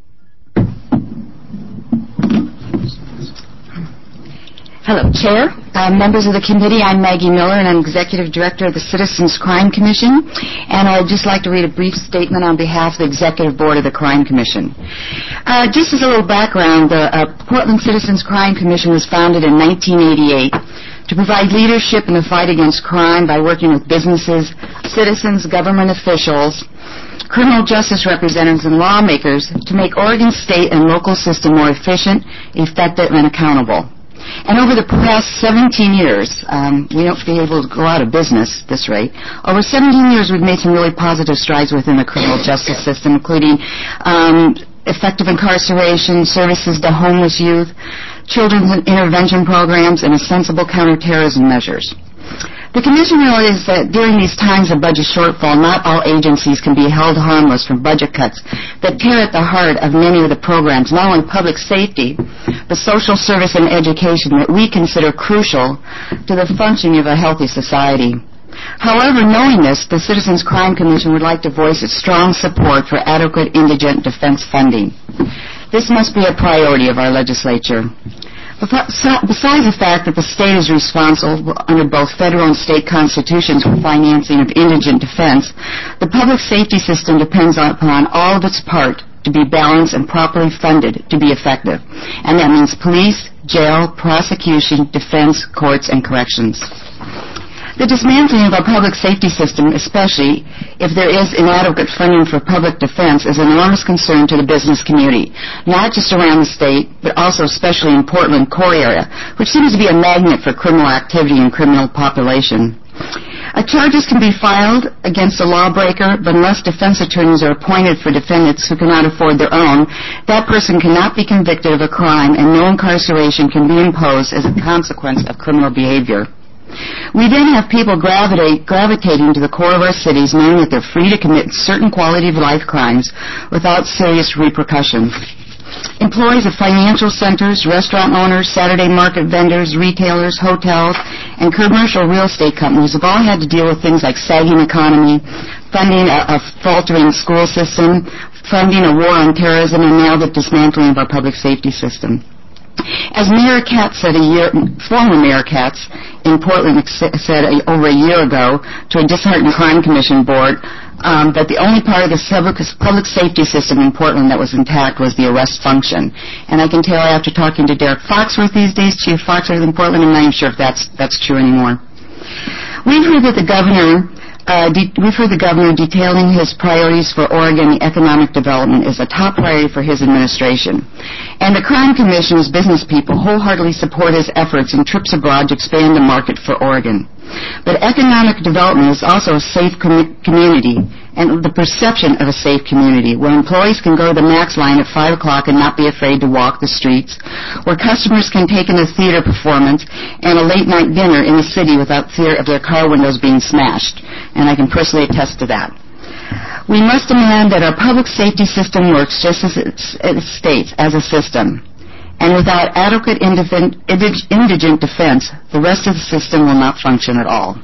Hello, Chair, Uh, members of the committee, I'm Maggie Miller, and I'm Executive Director of the Citizens Crime Commission. And I'd just like to read a brief statement on behalf of the Executive Board of the Crime Commission. Uh, just as a little background, the uh, Portland Citizens Crime Commission was founded in nineteen eighty-eight to provide leadership in the fight against crime by working with businesses, citizens, government officials, criminal justice representatives, and lawmakers to make Oregon's state and local system more efficient, effective, and accountable. And over the past seventeen years, um, we won't be able to go out of business this rate. Over seventeen years, we've made some really positive strides within the criminal justice system, including um, effective incarceration, services to homeless youth, children's intervention programs, and sensible counterterrorism measures. The Commission realizes that during these times of budget shortfall, not all agencies can be held harmless from budget cuts that tear at the heart of many of the programs, not only public safety, but social service and education that we consider crucial to the functioning of a healthy society. However, knowing this, the Citizens Crime Commission would like to voice its strong support for adequate indigent defense funding. This must be a priority of our legislature. Besides the fact that the state is responsible under both federal and state constitutions for financing of indigent defense, the public safety system depends upon all of its part to be balanced and properly funded to be effective. And that means police, jail, prosecution, defense, courts, and corrections. The dismantling of our public safety system, especially if there is inadequate funding for public defense, is an enormous concern to the business community, not just around the state, but also especially in Portland core area, which seems to be a magnet for criminal activity and criminal population. Uh, charges can be filed against a lawbreaker, but unless defense attorneys are appointed for defendants who cannot afford their own, that person cannot be convicted of a crime, and no incarceration can be imposed as a consequence of criminal behavior. We then have people gravitate, gravitating to the core of our cities knowing that they're free to commit certain quality of life crimes without serious repercussions. Employees of financial centers, restaurant owners, Saturday market vendors, retailers, hotels, and commercial real estate companies have all had to deal with things like sagging economy, funding a, a faltering school system, funding a war on terrorism, and now the dismantling of our public safety system. As Mayor Katz said a year, former Mayor Katz in Portland said a, over a year ago to a disheartened crime commission board um, that the only part of the public, public safety system in Portland that was intact was the arrest function. And I can tell after talking to Derek Foxworth these days, Chief Foxworth in Portland, I'm not even sure if that's that's true anymore. We've heard that the governor. Uh, de- we've heard the governor detailing his priorities for Oregon economic development is a top priority for his administration. And the Crime Commission's business people wholeheartedly support his efforts and trips abroad to expand the market for Oregon. But economic development is also a safe com- community and the perception of a safe community where employees can go to the Max line at five o'clock and not be afraid to walk the streets, where customers can take in a theater performance and a late-night dinner in the city without fear of their car windows being smashed. And I can personally attest to that. We must demand that our public safety system works just as it states, as a system. And without adequate indigent defense, the rest of the system will not function at all.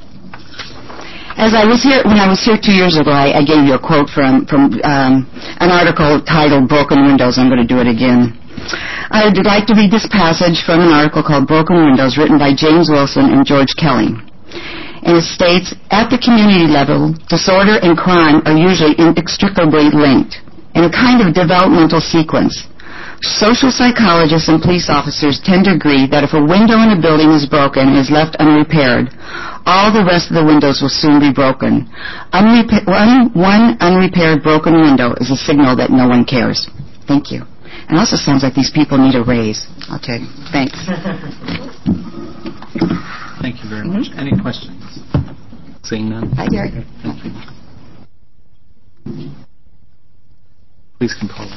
As I was here, when I was here two years ago, I, I gave you a quote from, from um, an article titled Broken Windows. I'm going to do it again. I would like to read this passage from an article called Broken Windows, written by James Wilson and George Kelly. And it states, at the community level, disorder and crime are usually inextricably linked in a kind of developmental sequence. Social psychologists and police officers tend to agree that if a window in a building is broken and is left unrepaired, all the rest of the windows will soon be broken. Unrepa- one, one unrepaired broken window is a signal that no one cares. Thank you. And it also sounds like these people need a raise. I'll tell you. Thanks. Thank you very much. Mm-hmm. Any questions? Seeing none. Hi, Derek. Thank you. Please compose.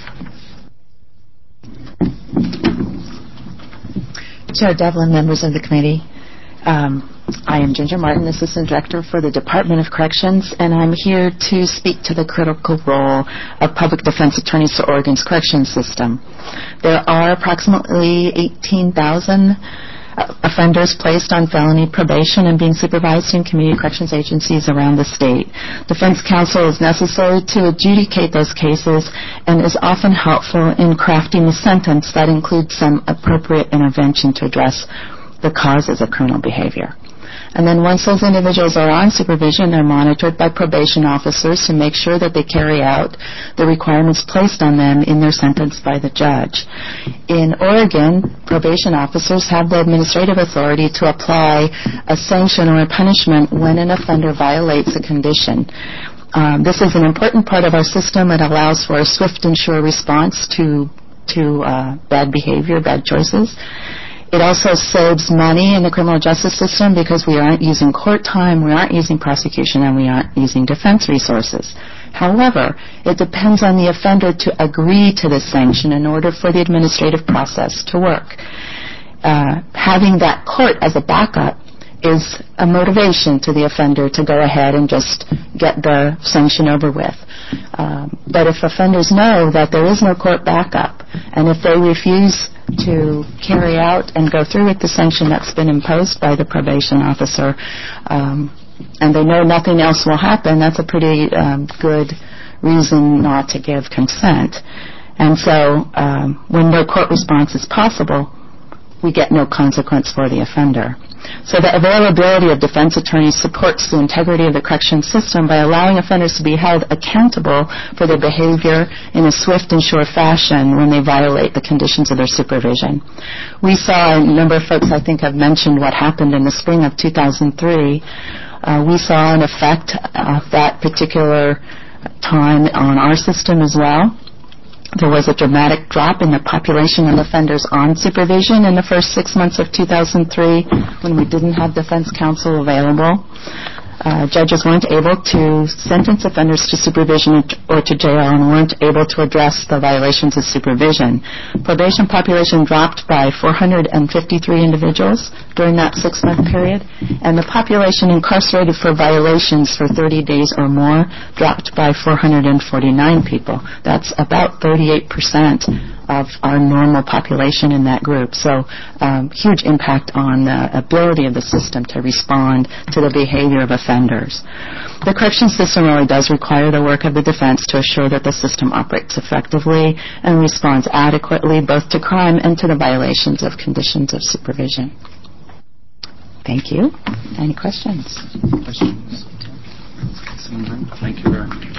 Chair Devlin, members of the committee, um, I am Ginger Martin, Assistant Director for the Department of Corrections, and I'm here to speak to the critical role of public defense attorneys to Oregon's corrections system. There are approximately eighteen thousand offenders placed on felony probation and being supervised in community corrections agencies around the state. Defense counsel is necessary to adjudicate those cases and is often helpful in crafting a sentence that includes some appropriate intervention to address the causes of criminal behavior. And then once those individuals are on supervision, they're monitored by probation officers to make sure that they carry out the requirements placed on them in their sentence by the judge. In Oregon, probation officers have the administrative authority to apply a sanction or a punishment when an offender violates a condition. Um, this is an important part of our system. It allows for a swift and sure response to, to uh, bad behavior, bad choices. It also saves money in the criminal justice system because we aren't using court time, we aren't using prosecution, and we aren't using defense resources. However, it depends on the offender to agree to the sanction in order for the administrative process to work. Uh, having that court as a backup is a motivation to the offender to go ahead and just get the sanction over with. Um, but if offenders know that there is no court backup, and if they refuse to carry out and go through with the sanction that's been imposed by the probation officer, um, and they know nothing else will happen, that's a pretty um, good reason not to give consent. And so um, when no court response is possible, we get no consequence for the offender. So the availability of defense attorneys supports the integrity of the correction system by allowing offenders to be held accountable for their behavior in a swift and sure fashion when they violate the conditions of their supervision. We saw, a number of folks I think have mentioned what happened in the spring of two thousand three. Uh, we saw an effect of that particular time on our system as well. There was a dramatic drop in the population of offenders on supervision in the first six months of two thousand three when we didn't have defense counsel available. Uh, judges weren't able to sentence offenders to supervision or to jail and weren't able to address the violations of supervision. Probation population dropped by four hundred fifty-three individuals during that six-month period, and the population incarcerated for violations for thirty days or more dropped by four hundred forty-nine people. That's about thirty-eight percent of our normal population in that group. So um, huge impact on the ability of the system to respond to the behavior of offenders. The correction system really does require the work of the defense to assure that the system operates effectively and responds adequately both to crime and to the violations of conditions of supervision. Thank you. Any questions? Questions? Thank you very much.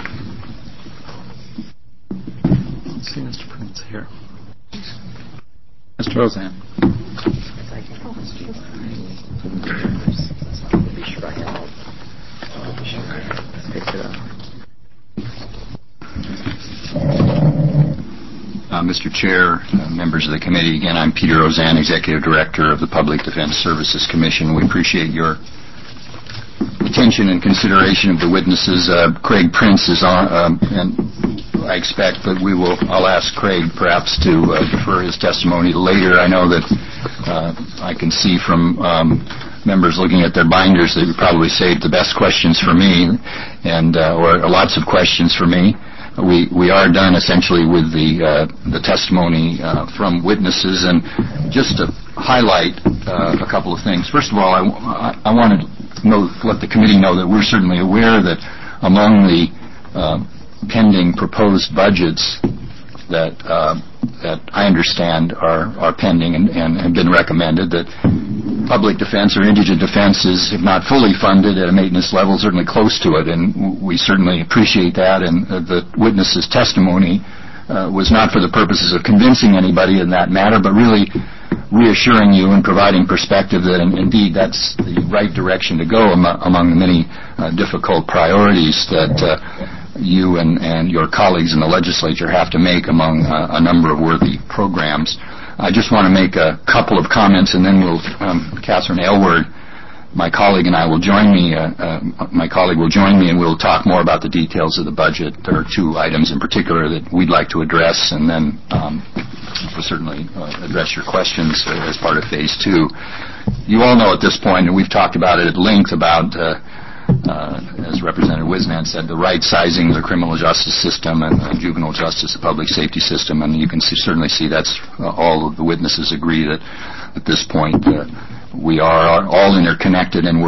Let's see Mister Prince here. Mister Roseanne. Uh, Mister Chair, uh, members of the committee, again, I'm Peter Roseanne, Executive Director of the Public Defense Services Commission. We appreciate your attention and consideration of the witnesses. Uh, Craig Prince is on, um, and I expect, but we will. I'll ask Craig perhaps to uh, defer his testimony later. I know that uh, I can see from um, members looking at their binders that you probably saved the best questions for me, and uh, or lots of questions for me. We we are done essentially with the uh, the testimony uh, from witnesses, and just to highlight uh, a couple of things. First of all, I, I, I want to know, let the committee know that we're certainly aware that among the uh, pending proposed budgets that uh, that I understand are are pending and, and have been recommended, that public defense or indigent defense is, if not fully funded at a maintenance level, certainly close to it, and we certainly appreciate that. And uh, the witness's testimony uh, was not for the purposes of convincing anybody in that matter, but really reassuring you and providing perspective that in, indeed that's the right direction to go am- among the many uh, difficult priorities that uh, you and, and your colleagues in the legislature have to make among uh, a number of worthy programs. I just want to make a couple of comments, and then we'll, um, Catherine Aylward, my colleague, and I will join me. Uh, uh, my colleague will join me, and we'll talk more about the details of the budget. There are two items in particular that we'd like to address, and then um, we'll certainly uh, address your questions uh, as part of phase two. You all know at this point, and we've talked about it at length, about uh, Uh, as Representative Wisnan said, the right sizing of the criminal justice system and the juvenile justice, the public safety system, and you can see, certainly see that's uh, all of the witnesses agree that at this point uh, we are all interconnected, and we're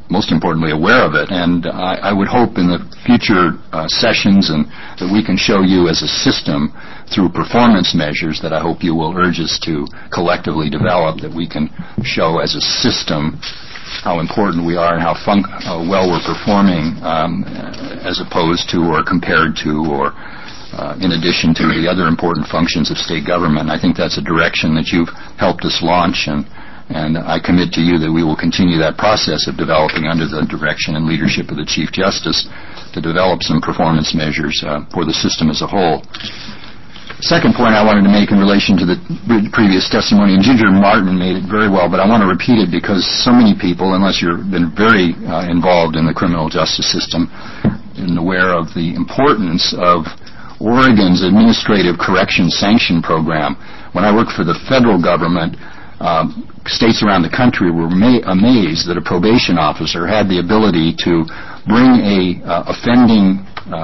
most importantly, aware of it. And I, I would hope in the future uh, sessions and that we can show you as a system through performance measures that I hope you will urge us to collectively develop, that we can show as a system how important we are and how, fun- how well we're performing um, as opposed to or compared to or uh, in addition to the other important functions of state government. I think that's a direction that you've helped us launch, and And I commit to you that we will continue that process of developing under the direction and leadership of the Chief Justice to develop some performance measures uh, for the system as a whole. Second point I wanted to make in relation to the previous testimony, and Ginger Martin made it very well, but I want to repeat it because so many people, unless you've been very uh, involved in the criminal justice system, and aware of the importance of Oregon's Administrative Correction Sanction Program. When I worked for the federal government, Uh, states around the country were ma- amazed that a probation officer had the ability to bring a uh, offending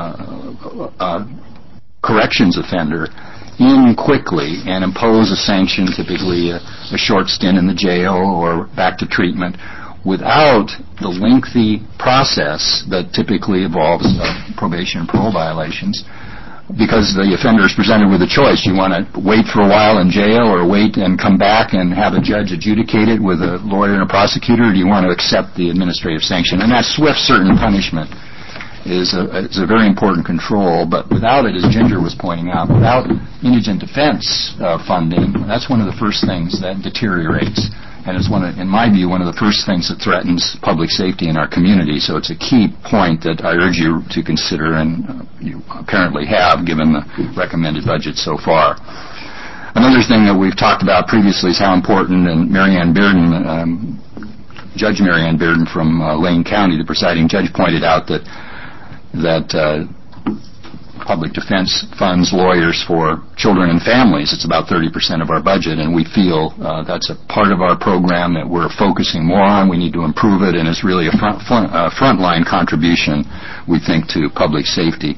uh, uh, corrections offender in quickly and impose a sanction, typically a, a short stint in the jail or back to treatment, without the lengthy process that typically involves uh, probation and parole violations. Because the offender is presented with a choice. You want to wait for a while in jail or wait and come back and have a judge adjudicate it with a lawyer and a prosecutor, or do you want to accept the administrative sanction? And that swift, certain punishment is a, is a very important control, but without it, as Ginger was pointing out, without indigent defense uh, funding, that's one of the first things that deteriorates. And it's one of, in my view, one of the first things that threatens public safety in our community. So it's a key point that I urge you to consider, and uh, you apparently have, given the recommended budget so far. Another thing that we've talked about previously is how important, and Marianne Bearden, um, Judge Marianne Bearden from uh, Lane County, the presiding judge, pointed out that that uh, public defense funds lawyers for children and families. It's about thirty percent of our budget, and we feel uh, that's a part of our program that we're focusing more on. We need to improve it, and it's really a front, front, uh, frontline contribution, we think, to public safety.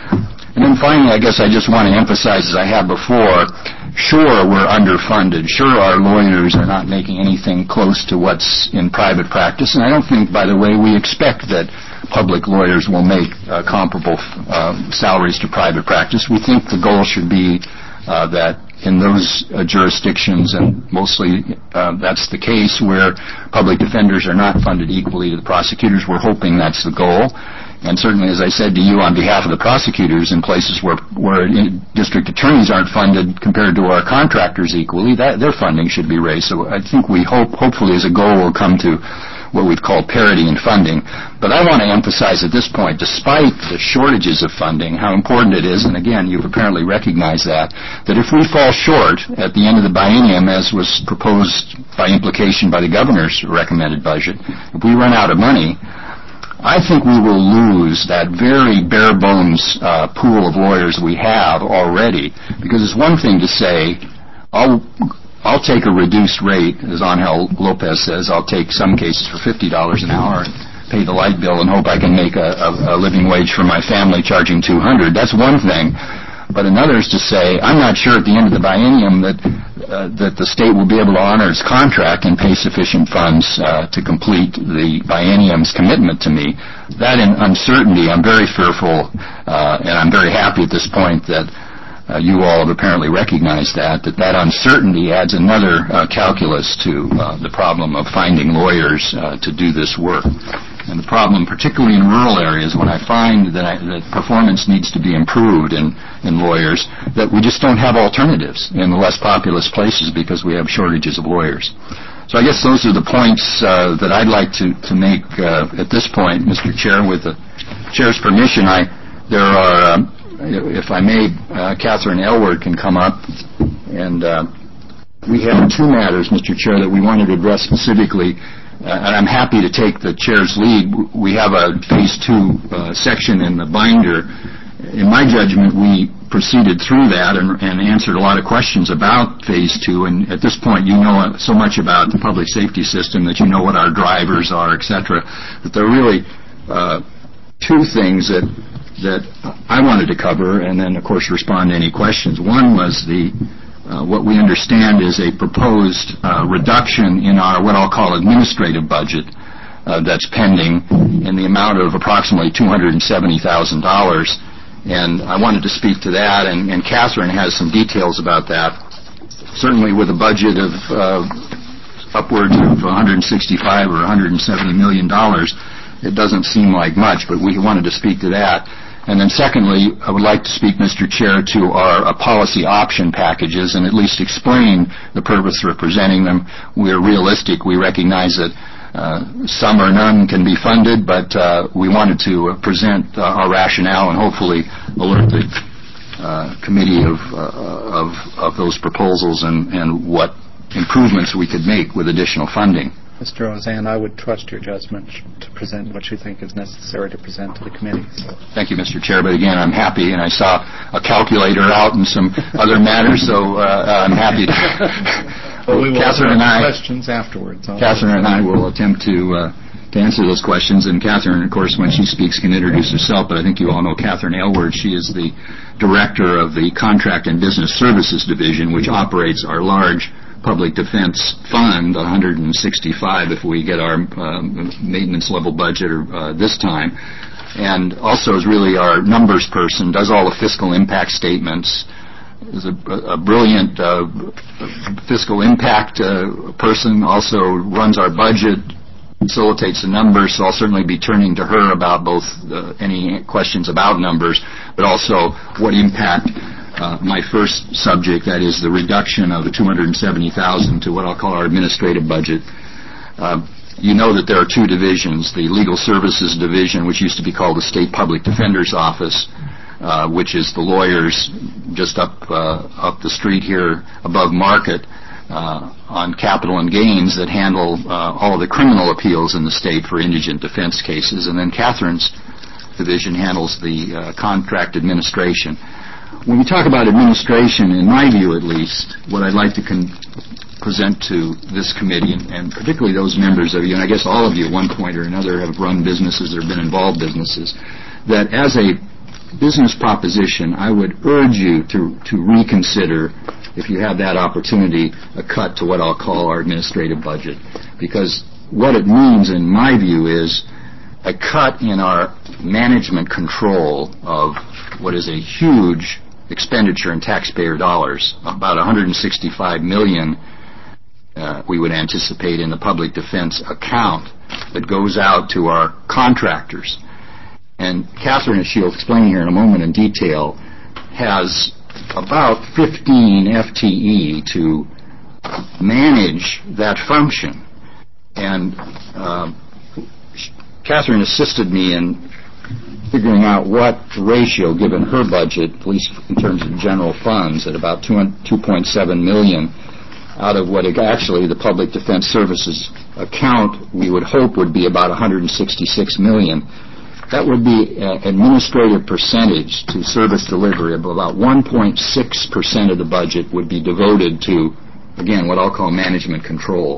And then finally, I guess I just want to emphasize, as I have before, sure, we're underfunded. Sure, our lawyers are not making anything close to what's in private practice, and I don't think, by the way, we expect that public lawyers will make uh, comparable uh, salaries to private practice. We think the goal should be uh, that in those uh, jurisdictions, and mostly uh, that's the case where public defenders are not funded equally to the prosecutors, we're hoping that's the goal. And certainly, as I said to you, on behalf of the prosecutors, in places where where district attorneys aren't funded compared to our contractors equally, that their funding should be raised. So I think we hope, hopefully, as a goal, we'll come to what we've called parity in funding. But I want to emphasize at this point, despite the shortages of funding, how important it is, and again, you've apparently recognized that, that if we fall short at the end of the biennium, as was proposed by implication by the governor's recommended budget, if we run out of money, I think we will lose that very bare-bones uh, pool of lawyers we have already. Because it's one thing to say, I'll I'll take a reduced rate, as Angel Lopez says. I'll take some cases for fifty dollars an hour and pay the light bill and hope I can make a, a, a living wage for my family charging two hundred dollars. That's one thing. But another is to say, I'm not sure at the end of the biennium that uh, that the state will be able to honor its contract and pay sufficient funds uh, to complete the biennium's commitment to me. That in uncertainty, I'm very fearful, uh, and I'm very happy at this point that Uh, you all have apparently recognized that, that that uncertainty adds another uh, calculus to uh, the problem of finding lawyers uh, to do this work. And the problem, particularly in rural areas, when I find that, I, that performance needs to be improved in, in lawyers, that we just don't have alternatives in the less populous places because we have shortages of lawyers. So I guess those are the points uh, that I'd like to, to make uh, at this point, Mister Chair. With the Chair's permission, I there are... Uh, If I may, uh, Catherine Elward can come up, and uh, we have two matters, Mister Chair, that we wanted to address specifically, uh, and I'm happy to take the Chair's lead. We have a Phase two uh, section in the binder. In my judgment, we proceeded through that and, and answered a lot of questions about Phase two, and at this point you know so much about the public safety system that you know what our drivers are, et cetera, that there are really uh, two things that that I wanted to cover, and then, of course, respond to any questions. One was the uh, what we understand is a proposed uh, reduction in our what I'll call administrative budget uh, that's pending in the amount of approximately two hundred seventy thousand dollars. And I wanted to speak to that, and, and Catherine has some details about that. Certainly with a budget of uh, upwards of one hundred sixty-five or one hundred seventy million dollars, it doesn't seem like much, but we wanted to speak to that. And then secondly, I would like to speak, Mister Chair, to our uh, policy option packages and at least explain the purpose for presenting them. We're realistic. We recognize that uh, some or none can be funded, but uh, we wanted to uh, present uh, our rationale and hopefully alert the uh, committee of, uh, of, of those proposals and, and what improvements we could make with additional funding. Mister Ozanne, I would trust your judgment to present what you think is necessary to present to the committee. So. Thank you, Mister Chair. But again, I'm happy, and I saw a calculator out and some other matters, so uh, I'm happy to. Well, we will Catherine and I, questions afterwards. Catherine and I will attempt to uh, to answer those questions. And Catherine, of course, when she speaks, can introduce herself. But I think you all know Catherine Aylward. She is the director of the Contract and Business Services Division, which operates our large Public Defense Fund, one hundred sixty-five if we get our um, maintenance level budget uh, this time, and also is really our numbers person, does all the fiscal impact statements, is a, a brilliant uh, fiscal impact uh, person, also runs our budget, facilitates the numbers, so I'll certainly be turning to her about both uh, any questions about numbers, but also what impact Uh, my first subject, that is the reduction of the two hundred seventy thousand dollars to what I'll call our administrative budget. Uh, you know that there are two divisions, the Legal Services Division, which used to be called the State Public Defender's Office, uh, which is the lawyers just up uh, up the street here above Market uh, on capital and gains that handle uh, all of the criminal appeals in the state for indigent defense cases. And then Catherine's division handles the uh, contract administration. When we talk about administration, in my view at least, what I'd like to con- present to this committee, and, and particularly those members of you, and I guess all of you at one point or another have run businesses or been involved businesses, that as a business proposition, I would urge you to, to reconsider, if you have that opportunity, a cut to what I'll call our administrative budget. Because what it means, in my view, is a cut in our management control of what is a huge expenditure in taxpayer dollars, about one hundred sixty-five million dollars uh, we would anticipate in the public defense account that goes out to our contractors. And Catherine, as she'll explain here in a moment in detail, has about fifteen F T E to manage that function. And uh, Catherine assisted me in figuring out what ratio, given her budget, at least in terms of general funds, at about two point seven million dollars, out of what it actually the Public Defense Services account we would hope would be about one hundred sixty-six million dollars. That would be an administrative percentage to service delivery of about one point six percent of the budget would be devoted to, again, what I'll call management control.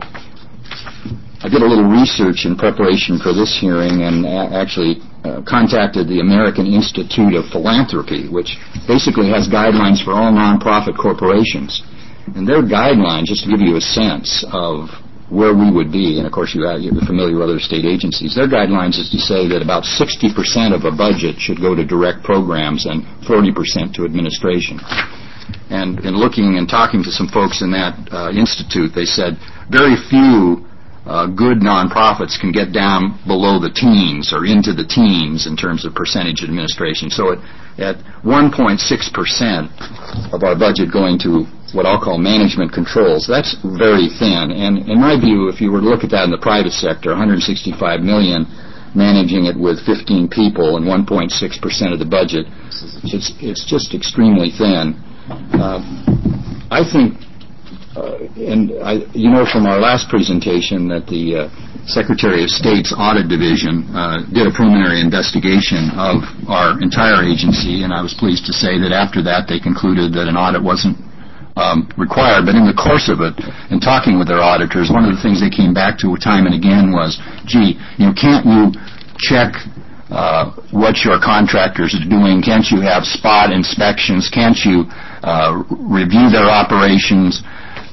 I did a little research in preparation for this hearing and actually uh, contacted the American Institute of Philanthropy, which basically has guidelines for all nonprofit corporations. And their guidelines, just to give you a sense of where we would be, and of course you, you're familiar with other state agencies, their guidelines is to say that about sixty percent of a budget should go to direct programs and forty percent to administration. And in looking and talking to some folks in that uh, institute, they said very few Uh, good nonprofits can get down below the teens or into the teens in terms of percentage administration. So at, at one point six percent of our budget going to what I'll call management controls, that's very thin. And in my view, if you were to look at that in the private sector, one hundred sixty-five million dollars, managing it with fifteen people and one point six percent of the budget, it's, it's just extremely thin. Uh, I think Uh, and I, you know from our last presentation that the uh, Secretary of State's Audit Division uh, did a preliminary investigation of our entire agency, and I was pleased to say that after that they concluded that an audit wasn't um, required. But in the course of it, in talking with their auditors, one of the things they came back to time and again was, gee, you know, can't you check uh, what your contractors are doing? Can't you have spot inspections? Can't you uh, review their operations?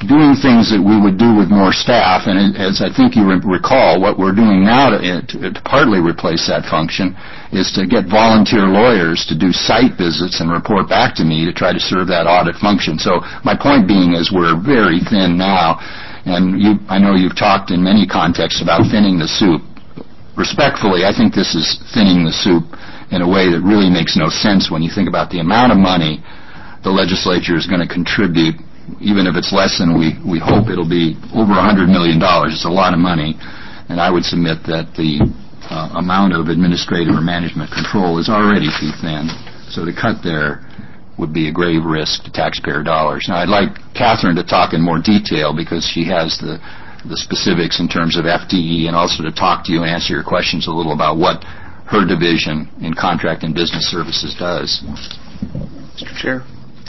doing things that we would do with more staff, and as I think you recall, what we're doing now to, to, to partly replace that function is to get volunteer lawyers to do site visits and report back to me to try to serve that audit function. So my point being is we're very thin now, and you, I know you've talked in many contexts about thinning the soup. Respectfully, I think this is thinning the soup in a way that really makes no sense when you think about the amount of money the legislature is going to contribute. Even if it's less than we, we hope, it'll be over one hundred million dollars. It's a lot of money. And I would submit that the uh, amount of administrative or management control is already too thin. So to cut there would be a grave risk to taxpayer dollars. Now, I'd like Catherine to talk in more detail because she has the, the specifics in terms of F T E, and also to talk to you and answer your questions a little about what her division in Contract and Business Services does. Mister Chair.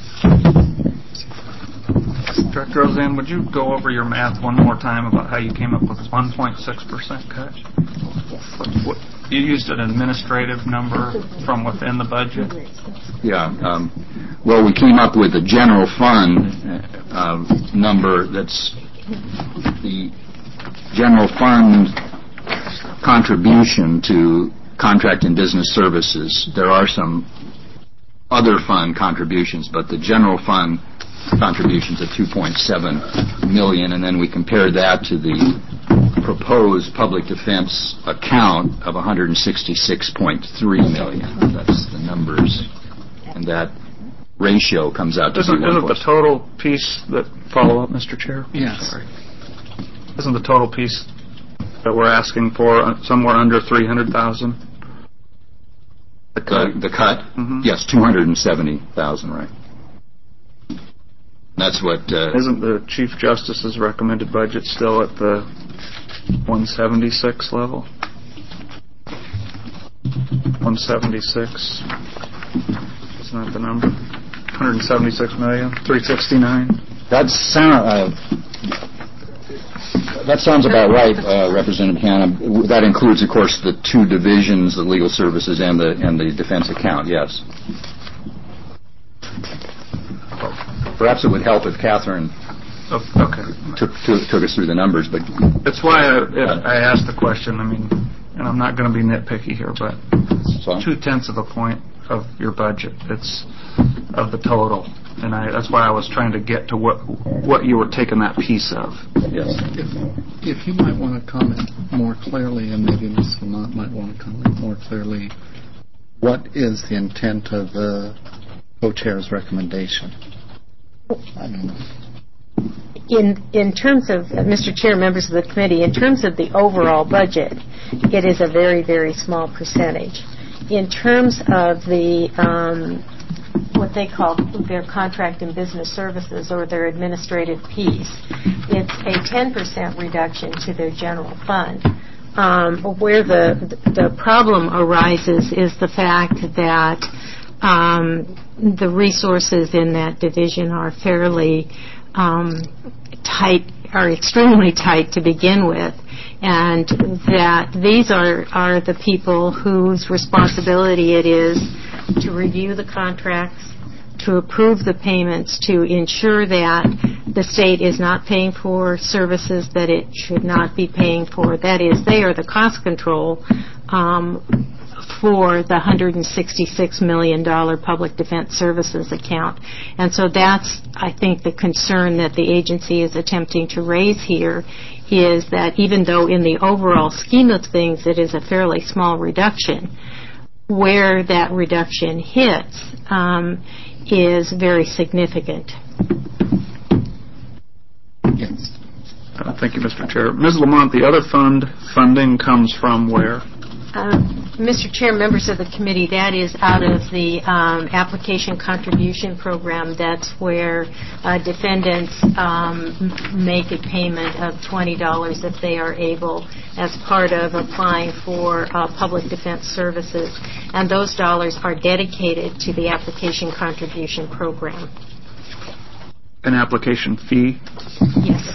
Director Roseanne, would you go over your math one more time about how you came up with one point six percent cut? What, you used an administrative number from within the budget? Yeah. Um, well, we came up with a general fund uh, number that's the general fund contribution to Contract and Business Services. There are some other fund contributions, but the general fund contributions of two point seven million dollars, and then we compared that to the proposed public defense account of one hundred sixty-six point three million dollars. That's the numbers, and that ratio comes out to isn't, be isn't the total piece that follow up, Mister Chair? Yes. Sorry. Isn't the total piece that we're asking for somewhere under three hundred thousand dollars? The cut? The, the cut? Mm-hmm. Yes, two hundred seventy thousand dollars, right. That's what... Uh, Isn't the Chief Justice's recommended budget still at the one seventy-six level? one seventy-six. Isn't that the number? one hundred seventy-six million, three sixty-nine. That's sound... Uh, That sounds about right, uh, Representative Hanna. That includes, of course, the two divisions, the legal services and the and the defense account. Yes. Perhaps it would help if Catherine oh, okay. took, took took us through the numbers, but that's why I, I asked the question. I mean, and I'm not going to be nitpicky here, but two tenths of a point of your budget. It's of the total. And I, that's why I was trying to get to what what you were taking that piece of. Yes. If, if you might want to comment more clearly, and maybe Miz Lamont might want to comment more clearly, what is the intent of the co-chair's recommendation? I don't know. In in terms of, uh, Mister Chair, members of the committee, in terms of the overall budget, it is a very, very small percentage. In terms of the um, what they call their contract and business services or their administrative piece, it's a ten percent reduction to their general fund. Um, where the the problem arises is the fact that um, the resources in that division are fairly um, tight, are extremely tight to begin with, and that these are, are the people whose responsibility it is to review the contracts, to approve the payments, to ensure that the state is not paying for services that it should not be paying for. That is, they are the cost control um, for the one hundred sixty-six million dollars public defense services account. And so that's, I think, the concern that the agency is attempting to raise here, is that even though in the overall scheme of things it is a fairly small reduction, where that reduction hits um, is very significant. Yes. Uh, thank you, Mister Chair. Miz Lamont, the other fund funding comes from where? Uh, Mister Chair, members of the committee, that is out of the um, application contribution program. That's where uh, defendants um, make a payment of twenty dollars if they are able as part of applying for uh, public defense services. And those dollars are dedicated to the application contribution program. An application fee? Yes.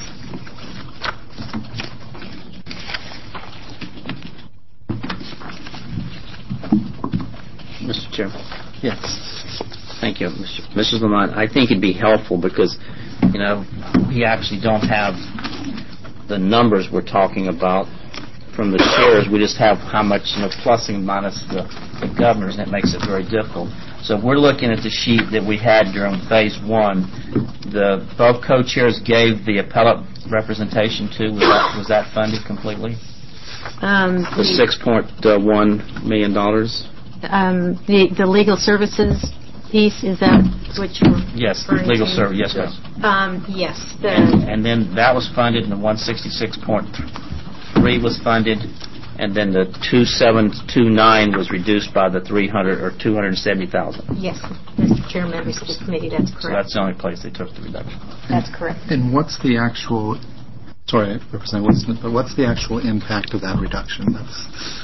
Mister Chair. Yes. Thank you, Mister Missus Lamont. I think it'd be helpful because you know, we actually don't have the numbers we're talking about from the chairs. We just have how much, you know, plus and minus the, the governors, and it makes it very difficult. So if we're looking at the sheet that we had during phase one, the both co-chairs gave the appellate representation to. Was that, was that funded completely? Um, the six point one million dollars. Um, the the legal services piece, is that what you're yes, referring legal to? service. Yes, yes. Um, yes. The and, and then that was funded, and the one sixty-six point three was funded, and then the two seven two nine was reduced by the three hundred or two hundred seventy thousand. Yes, Mister Chair, members of the committee, that's correct. So that's the only place they took the reduction. That's correct. And what's the actual? Sorry, Representative Winston, but what's the actual impact of that reduction? That's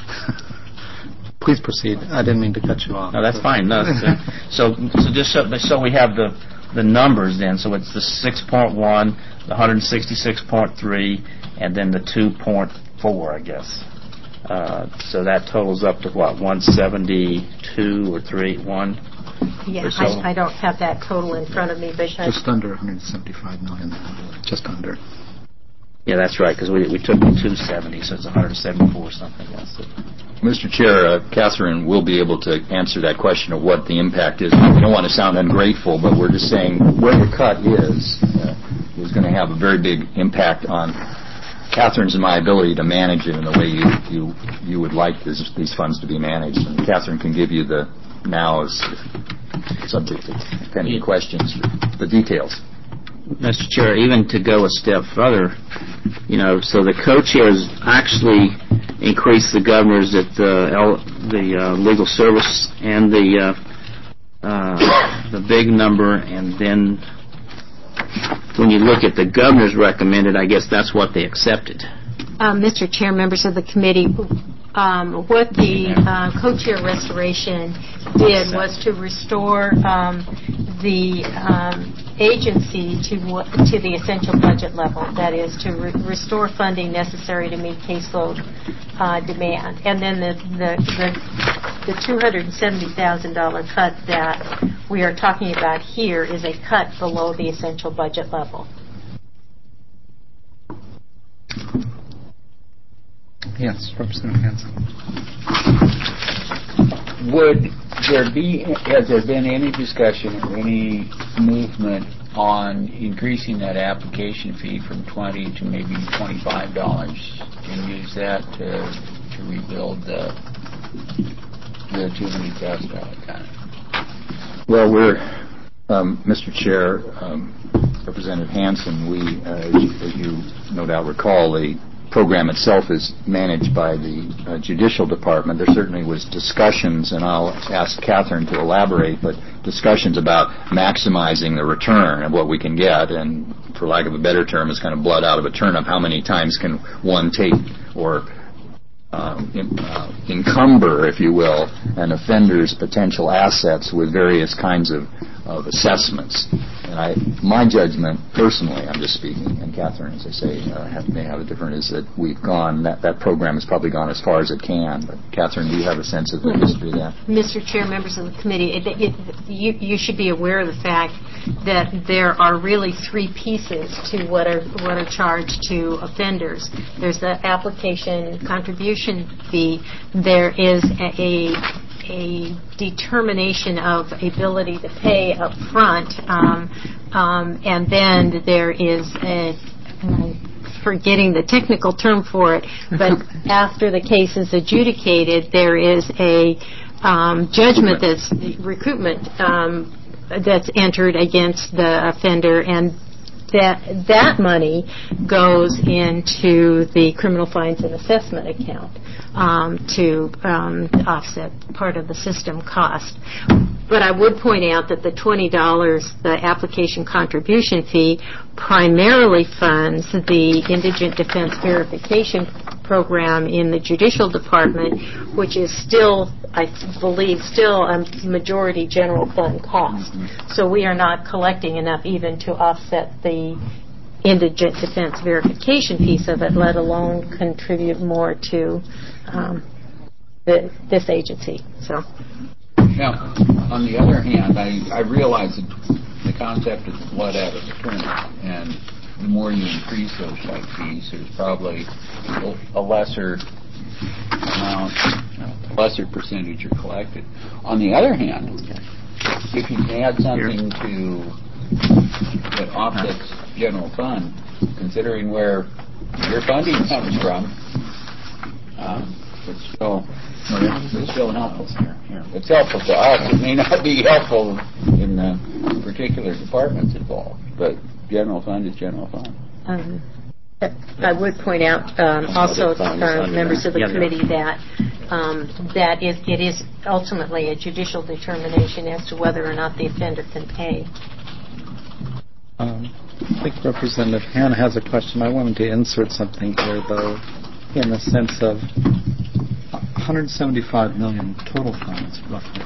Please proceed. I didn't mean to cut you off. No, that's fine. No, that's, uh, so, so just so, so we have the the numbers then. So it's the six point one, the one sixty-six point three, and then the two point four, I guess. Uh, so that totals up to what, one seventy-two or three, one? Yeah, or so? I, I don't have that total in front of me, but just under one hundred seventy-five million dollars. Just under. Yeah, that's right, because we we took the two seventy, so it's one hundred seventy-four or something else. Mister Chair, uh, Catherine will be able to answer that question of what the impact is. We don't want to sound ungrateful, but we're just saying where the cut is uh, is going to have a very big impact on Catherine's and my ability to manage it in the way you you, you would like this, these funds to be managed. And Catherine can give you the now is subject to pending questions, the details. Mister Chair, even to go a step further, you know, so the co-chairs actually increased the governors at the L, the uh, legal service and the uh, uh, the big number, and then when you look at the governors recommended, I guess that's what they accepted. Um, Mister Chair, members of the committee, um, what the uh, co-chair restoration did was to restore um, the um, agency to what, to the essential budget level. That is, to re- restore funding necessary to meet caseload uh, demand. And then the the, the, the two hundred seventy thousand dollars cut that we are talking about here is a cut below the essential budget level. Yes, Representative Hanson. Would there be, has there been any discussion or any movement on increasing that application fee from twenty to maybe twenty-five dollars and use that to to rebuild the the two hundred thousand dollars kind of? Well, we're, um, Mister Chair, um, Representative Hanson, we, uh, as, you, as you no doubt recall, the program itself is managed by the uh, Judicial Department. There certainly was discussions, and I'll ask Catherine to elaborate, but discussions about maximizing the return of what we can get, and for lack of a better term, is kind of blood out of a turnip. How many times can one take or um, in, uh, encumber, if you will, an offender's potential assets with various kinds of, of assessments? And I, my judgment, personally, I'm just speaking, and Catherine, as I say, uh, have, may have a different, is that we've gone, that, that program has probably gone as far as it can. But Catherine, do you have a sense of the history of that? Mister Chair, members of the committee, it, it, you, you should be aware of the fact that there are really three pieces to what are what are charged to offenders. There's the application contribution fee. There is a, a a determination of ability to pay up front, um, um, and then there is a, I'm forgetting the technical term for it, but after the case is adjudicated, there is a um, judgment that's recoupment um, that's entered against the offender, and that that money goes into the criminal fines and assessment account um, to um, offset part of the system cost. But I would point out that the twenty dollars, the application contribution fee, primarily funds the Indigent Defense Verification Program in the Judicial Department, which is still, I believe, still a majority general fund cost. So we are not collecting enough even to offset the Indigent Defense Verification piece of it, let alone contribute more to um, the, this agency. So. Now, on the other hand, I, I realize that the the concept of the blood out of the turnip, and the more you increase those type fees, there's probably a lesser amount, lesser percentage are collected. On the other hand, if you can add something to that offsets general fund, considering where your funding comes from, um, it's still it's still helpful. It's helpful to us. It may not be helpful in the particular departments involved, but general fund is general fund. Um, I would point out um, also, uh, members of the committee, that um, that it, it is ultimately a judicial determination as to whether or not the offender can pay. Um, I think Representative Hanna has a question. I wanted to insert something here, though, in the sense of one hundred seventy-five million total funds, roughly.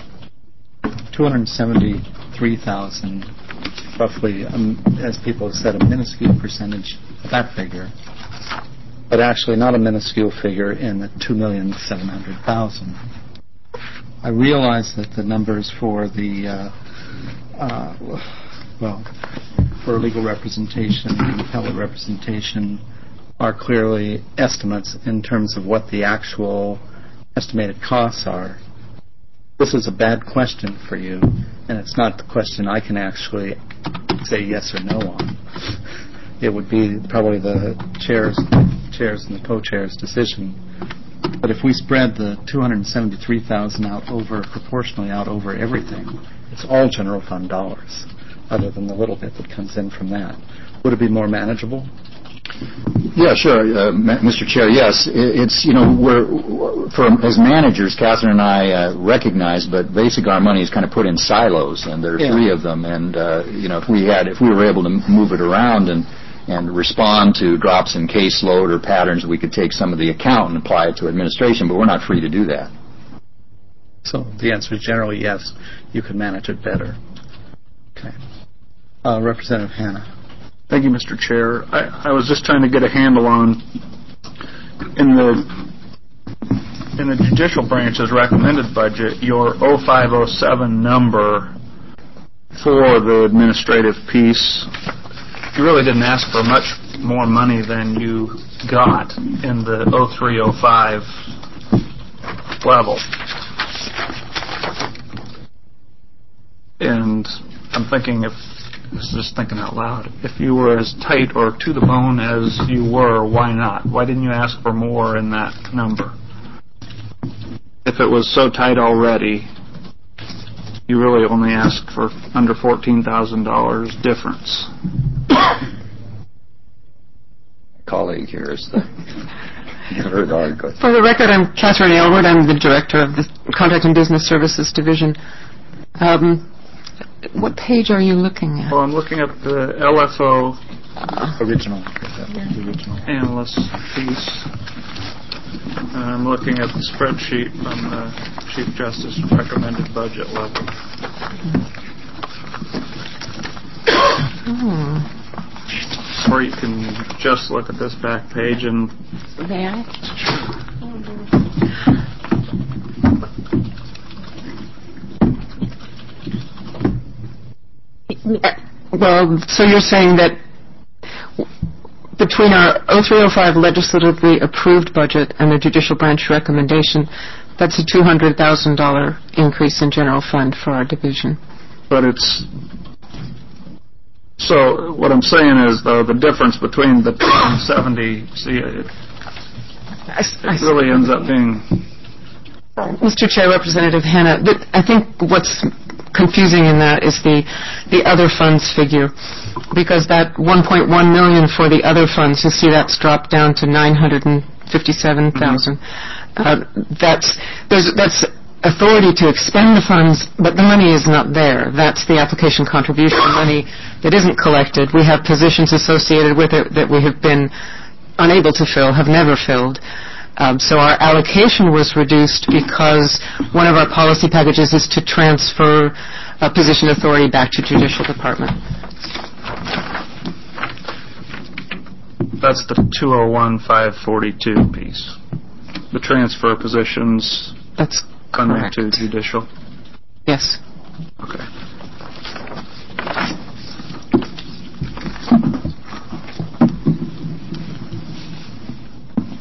two hundred seventy-three thousand, roughly, um, as people have said, a minuscule percentage of that figure, but actually not a minuscule figure in the two million seven hundred thousand. I realize that the numbers for the, uh, uh, well, for legal representation and appellate representation are clearly estimates in terms of what the actual estimated costs are. This is a bad question for you, and it's not the question I can actually say yes or no on. It would be probably the chairs, chairs and the co-chairs' decision. But if we spread the two hundred seventy-three thousand out over, proportionally out over everything, it's all general fund dollars, other than the little bit that comes in from that. Would it be more manageable? Yeah, sure, uh, Mister Chair. Yes, it's, you know, we're, for as managers, Catherine and I uh, recognize, but basically our money is kind of put in silos, and there are yeah. three of them. And uh, you know, if we had, if we were able to move it around and and respond to drops in caseload or patterns, we could take some of the account and apply it to administration. But we're not free to do that. So the answer is generally yes. You could manage it better. Okay, uh, Representative Hanna. Thank you, Mister Chair. I, I was just trying to get a handle on, in the in the judicial branch's recommended budget, your oh five oh seven number for the administrative piece, you really didn't ask for much more money than you got in the oh three oh five level. And I'm thinking if This is just thinking out loud. If you were as tight or to the bone as you were, why not? Why didn't you ask for more in that number? If it was so tight already, you really only asked for under fourteen thousand dollars difference. My colleague here is the... For the record, I'm Catherine Aylward. I'm the director of the Contract and Business Services Division. Um, What page are you looking at? Well, I'm looking at the L F O uh, original. Yeah. original analyst piece. And I'm looking at the spreadsheet from the Chief Justice recommended budget level. Hmm. Or you can just look at this back page and... May I? Well, so you're saying that between our oh three oh five legislatively approved budget and the judicial branch recommendation, that's a two hundred thousand dollars increase in general fund for our division. But it's... So what I'm saying is, though, the difference between the two and seventy, see, it, I, I it really ends up being... Mister Chair, Representative Hanna, I think what's confusing in that is the the other funds figure, because that one point one million for the other funds, you see that's dropped down to nine hundred fifty-seven thousand. Mm-hmm. Uh, that's there's that's authority to expend the funds, but the money is not there. That's the application contribution money that isn't collected. We have positions associated with it that we have been unable to fill, have never filled. Um, so our allocation was reduced because one of our policy packages is to transfer uh, position authority back to Judicial Department. That's the two oh one five forty-two piece. The transfer positions That's coming correct. to Judicial? Yes. Okay.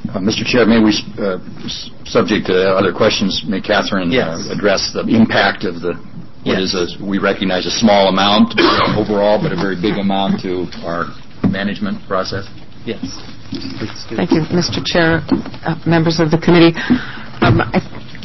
Uh, Mister Chair, may we, uh, s- subject to other questions, may Catherine Yes. uh, address the impact of the, what Yes. is a, we recognize a small amount overall, but a very big amount to our management process? Yes. Thank you, Mister Chair, uh, members of the committee. Um, I,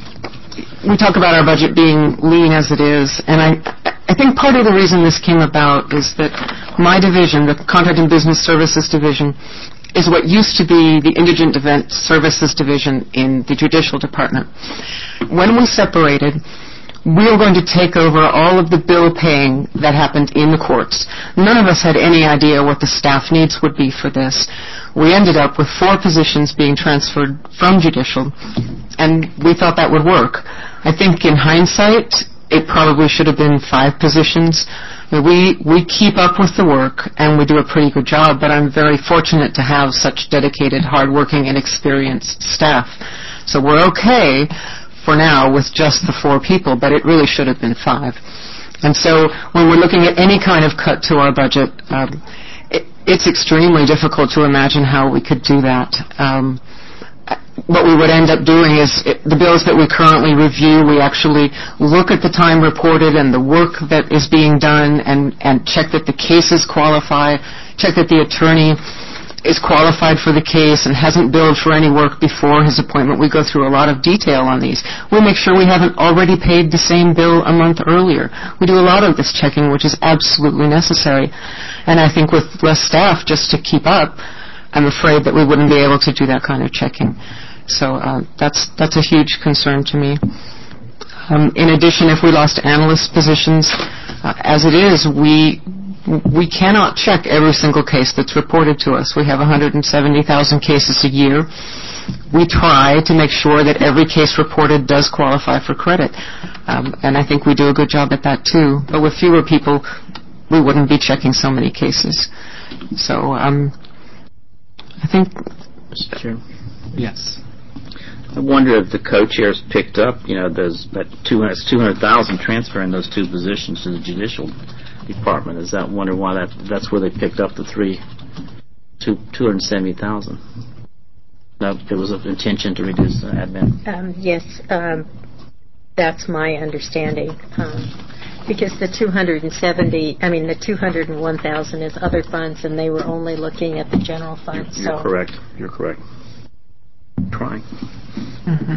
we talk about our budget being lean as it is, and I, I think part of the reason this came about is that my division, the Contract and Business Services Division, is what used to be the Indigent Defense Services Division in the Judicial Department. When we separated, we were going to take over all of the bill paying that happened in the courts. None of us had any idea what the staff needs would be for this. We ended up with four positions being transferred from judicial, and we thought that would work. I think in hindsight, it probably should have been five positions. We we keep up with the work, and we do a pretty good job, but I'm very fortunate to have such dedicated, hardworking, and experienced staff. So we're okay for now with just the four people, but it really should have been five. And so when we're looking at any kind of cut to our budget, um, it, it's extremely difficult to imagine how we could do that. Um, what we would end up doing is it, the bills that we currently review, we actually look at the time reported and the work that is being done and, and check that the cases qualify, check that the attorney is qualified for the case and hasn't billed for any work before his appointment. We go through a lot of detail on these. We make sure we haven't already paid the same bill a month earlier. We do a lot of this checking, which is absolutely necessary. And I think with less staff just to keep up, I'm afraid that we wouldn't be able to do that kind of checking. So uh, that's that's a huge concern to me. Um, in addition, if we lost analyst positions, uh, as it is, we we cannot check every single case that's reported to us. We have one hundred seventy thousand cases a year. We try to make sure that every case reported does qualify for credit. Um, and I think we do a good job at that, too. But with fewer people, we wouldn't be checking so many cases. So um, I think... Mister Chair? Yes. I wonder if the co-chairs picked up, you know, those that two hundred thousand transferring those two positions to the judicial department. Is that wonder why that that's where they picked up the three two two hundred seventy thousand? No, there was an intention to reduce the admin. Um, yes, um, that's my understanding. Um, because the two hundred seventy, I mean, the two hundred one thousand is other funds, and they were only looking at the general fund. You're, you're so. correct. You're correct. Trying. Mm-hmm.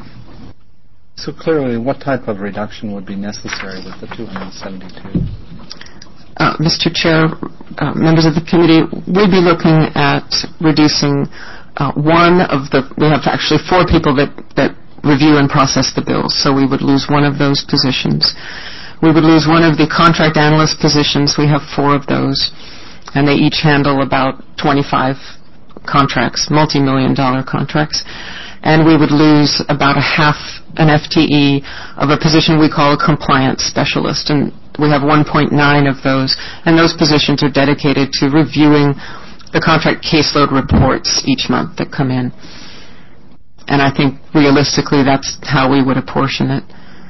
So clearly, what type of reduction would be necessary with the two hundred seventy-two? Uh, Mister Chair, uh, members of the committee, we'd be looking at reducing uh, one of the, we have actually four people that, that review and process the bills, so we would lose one of those positions. We would lose one of the contract analyst positions. We have four of those, and they each handle about twenty-five contracts, multi-million dollar contracts. And we would lose about a half an F T E of a position we call a compliance specialist, and we have one point nine of those, and those positions are dedicated to reviewing the contract caseload reports each month that come in. And I think realistically that's how we would apportion it.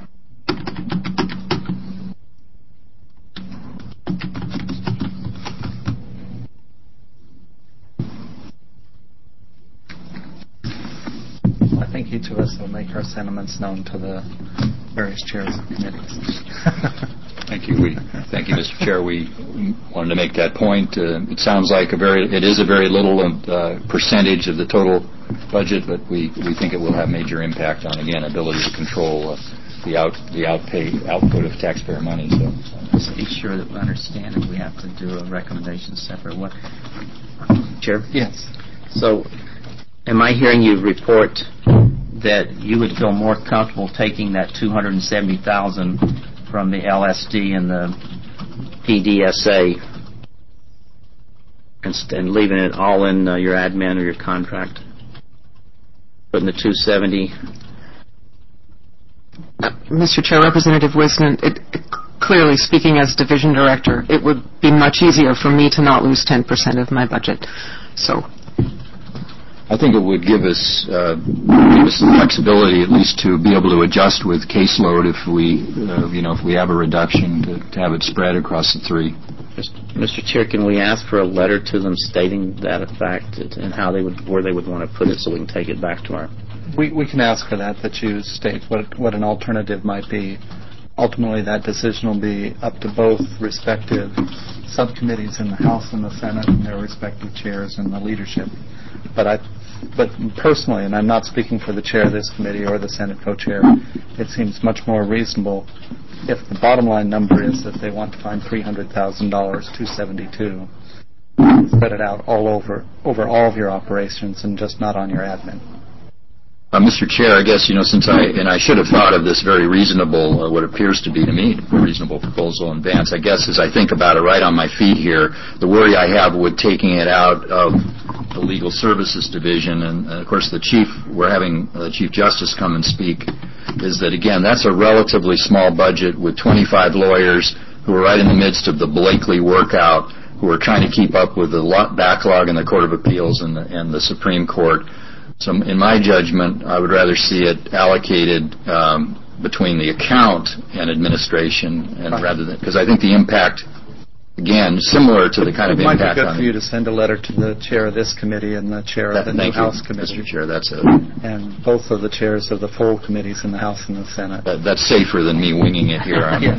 I think each of us will make our sentiments known to the various chairs of committees. Thank you. We, thank you, Mister Chair. We wanted to make that point. Uh, it sounds like a very, it is a very little uh, percentage of the total budget, but we, we think it will have major impact on, again, ability to control uh, the out the outpay output of taxpayer money. So, just be sure that we understand if we have to do a recommendation separate. What, Chair? Yes. So, am I hearing you report that you would feel more comfortable taking that two hundred seventy thousand from the L S D and the P D S A and, and leaving it all in uh, your admin or your contract? Putting the two hundred seventy. Uh, Mister Chair, Representative Wisnant, it, it, clearly speaking as division director, it would be much easier for me to not lose ten percent of my budget. So. I think it would give us uh, give us some flexibility, at least, to be able to adjust with caseload if we, uh, you know, if we have a reduction, to, to have it spread across the three. Mister Chair, can we ask for a letter to them stating that effect and how they would, where they would want to put it, so we can take it back to our? We we can ask for that. That you state what what an alternative might be. Ultimately, that decision will be up to both respective subcommittees in the House and the Senate and their respective chairs and the leadership. But I, but personally, and I'm not speaking for the chair of this committee or the Senate co-chair, it seems much more reasonable if the bottom line number is that they want to find three hundred thousand dollars, two seventy-two, spread it out all over over all of your operations and just not on your admin. Uh, Mister Chair, I guess, you know, since I, and I should have thought of this very reasonable, uh, what appears to be to me, a reasonable proposal in advance. I guess as I think about it right on my feet here, the worry I have with taking it out of the Legal Services Division, and, uh, of course, the Chief, we're having the uh, Chief Justice come and speak, is that, again, that's a relatively small budget with twenty-five lawyers who are right in the midst of the Blakely workout, who are trying to keep up with the lot backlog in the Court of Appeals and the, and the Supreme Court. So in my judgment, I would rather see it allocated um, between the account and administration, and rather than, because I think the impact, again, similar to the kind of it might impact be good on for you to send a letter to the chair of this committee and the chair of that, the new thank House you, committee. Mister Chair, that's a, and both of the chairs of the full committees in the House and the Senate. That, that's safer than me winging it here. Yes.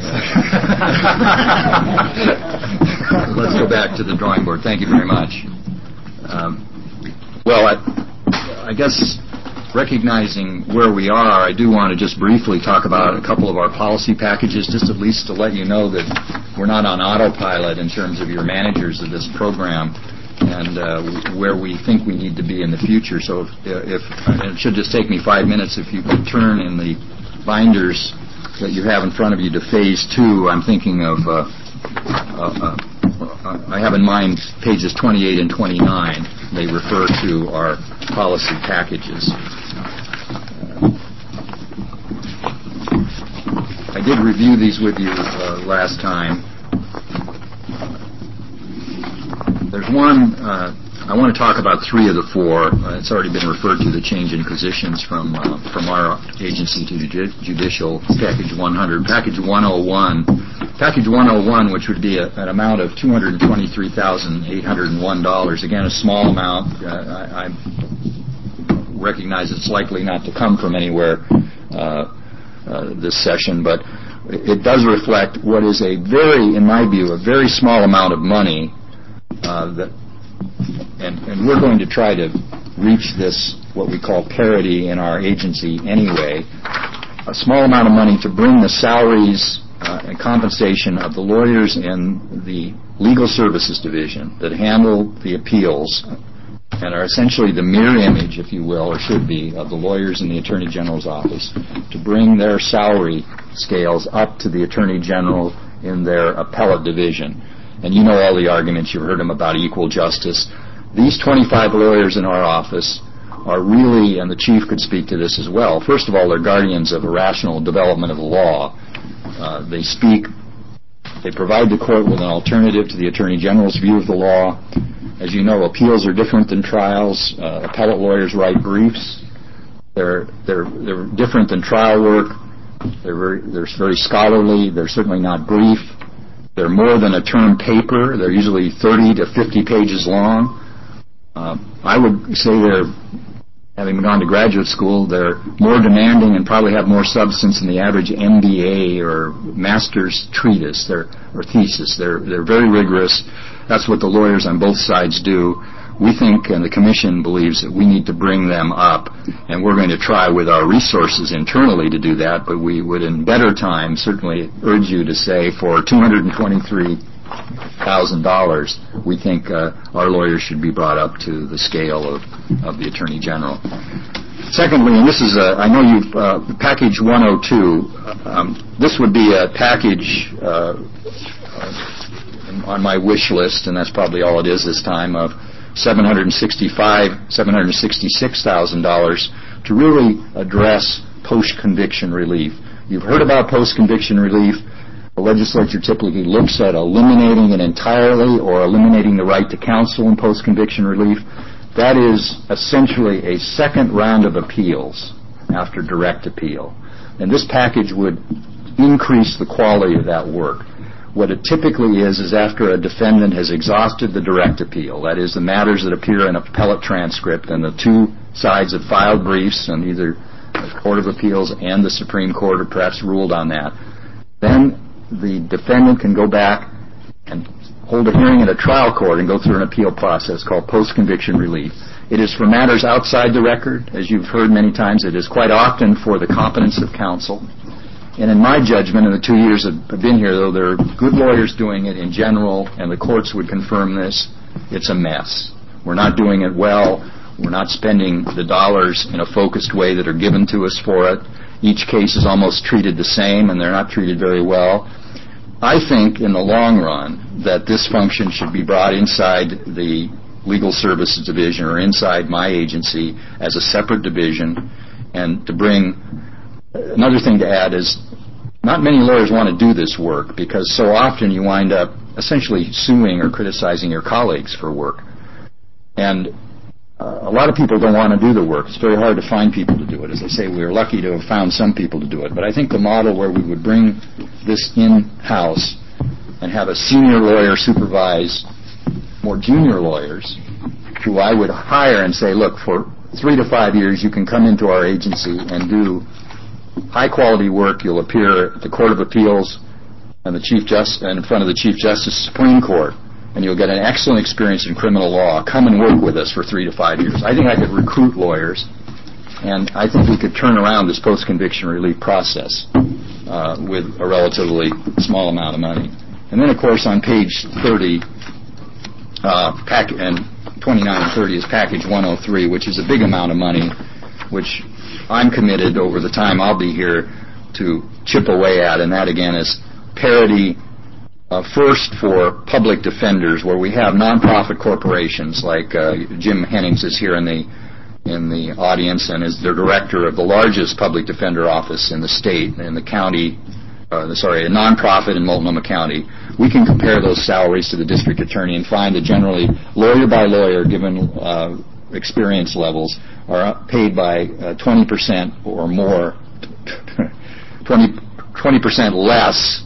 Let's go back to the drawing board. Thank you very much. Um, well, I, I guess recognizing where we are, I do want to just briefly talk about a couple of our policy packages, just at least to let you know that we're not on autopilot in terms of your managers of this program, and uh, where we think we need to be in the future. So if, if and it should just take me five minutes, if you could turn in the binders that you have in front of you to phase two, I'm thinking of, uh, uh, uh, I have in mind pages twenty-eight and twenty-nine. They refer to our policy packages. Uh, I did review these with you uh, last time. There's one, uh, I want to talk about three of the four. Uh, it's already been referred to, the change in positions from uh, from our agency to the judicial, package one hundred. Package one oh one, package one oh one, which would be a, an amount of two hundred twenty-three thousand eight hundred one dollars. Again, a small amount. Uh, I, I recognize it's likely not to come from anywhere uh, uh, this session, but it does reflect what is a very, in my view, a very small amount of money uh, that And, and we're going to try to reach this, what we call parity in our agency anyway, a small amount of money to bring the salaries uh, and compensation of the lawyers in the Legal Services Division that handle the appeals and are essentially the mirror image, if you will, or should be, of the lawyers in the Attorney General's office, to bring their salary scales up to the Attorney General in their appellate division. And you know all the arguments, you've heard them about equal justice. These twenty-five lawyers in our office are really, and the Chief could speak to this as well, first of all, they're guardians of a rational development of the law. Uh, they speak, they provide the court with an alternative to the Attorney General's view of the law. As you know, appeals are different than trials. Uh, appellate lawyers write briefs. They're, they're, they're different than trial work. They're very, they're very scholarly. They're certainly not brief. They're more than a term paper. They're usually thirty to fifty pages long. Uh, I would say they're, having gone to graduate school, they're more demanding and probably have more substance than the average M B A or master's treatise they're, or thesis. They're, they're very rigorous. That's what the lawyers on both sides do. We think, and the Commission believes, that we need to bring them up, and we're going to try with our resources internally to do that, but we would in better times certainly urge you to say for two hundred twenty-three thousand dollars, we think uh, our lawyers should be brought up to the scale of, of the Attorney General. Secondly, and this is, a, I know you've, uh, package one oh two, um, this would be a package uh, on my wish list, and that's probably all it is this time, of seven hundred sixty-five, seven hundred sixty-six thousand dollars to really address post-conviction relief. You've heard about post-conviction relief. The legislature typically looks at eliminating it entirely or eliminating the right to counsel in post-conviction relief. That is essentially a second round of appeals after direct appeal. And this package would increase the quality of that work. What it typically is, is after a defendant has exhausted the direct appeal, that is, the matters that appear in an appellate transcript and the two sides have filed briefs and either the Court of Appeals and the Supreme Court have perhaps ruled on that, then the defendant can go back and hold a hearing at a trial court and go through an appeal process called post-conviction relief. It is for matters outside the record. As you've heard many times, it is quite often for the competence of counsel. And in my judgment, in the two years I've been here, though there are good lawyers doing it in general, and the courts would confirm this, it's a mess. We're not doing it well. We're not spending the dollars in a focused way that are given to us for it. Each case is almost treated the same, and they're not treated very well. I think, in the long run, that this function should be brought inside the Legal Services Division or inside my agency as a separate division, and to bring... Another thing to add is not many lawyers want to do this work because so often you wind up essentially suing or criticizing your colleagues for work. And uh, a lot of people don't want to do the work. It's very hard to find people to do it. As I say, we are lucky to have found some people to do it. But I think the model where we would bring this in-house and have a senior lawyer supervise more junior lawyers who I would hire and say, look, for three to five years you can come into our agency and do high-quality work. You'll appear at the Court of Appeals and the Chief Justice, and in front of the Chief Justice Supreme Court, and you'll get an excellent experience in criminal law. Come and work with us for three to five years. I think I could recruit lawyers, and I think we could turn around this post-conviction relief process uh, with a relatively small amount of money. And then, of course, on page thirty, uh, pack- and twenty-nine and thirty is package one oh three, which is a big amount of money, which I'm committed over the time I'll be here to chip away at, and that again is parity uh, first for public defenders, where we have nonprofit corporations like uh, Jim Hennings is here in the in the audience and is the director of the largest public defender office in the state, in the county, uh, sorry, a nonprofit in Multnomah County. We can compare those salaries to the district attorney and find that generally lawyer by lawyer, given uh, experience levels, are paid by uh, twenty percent or more, twenty percent less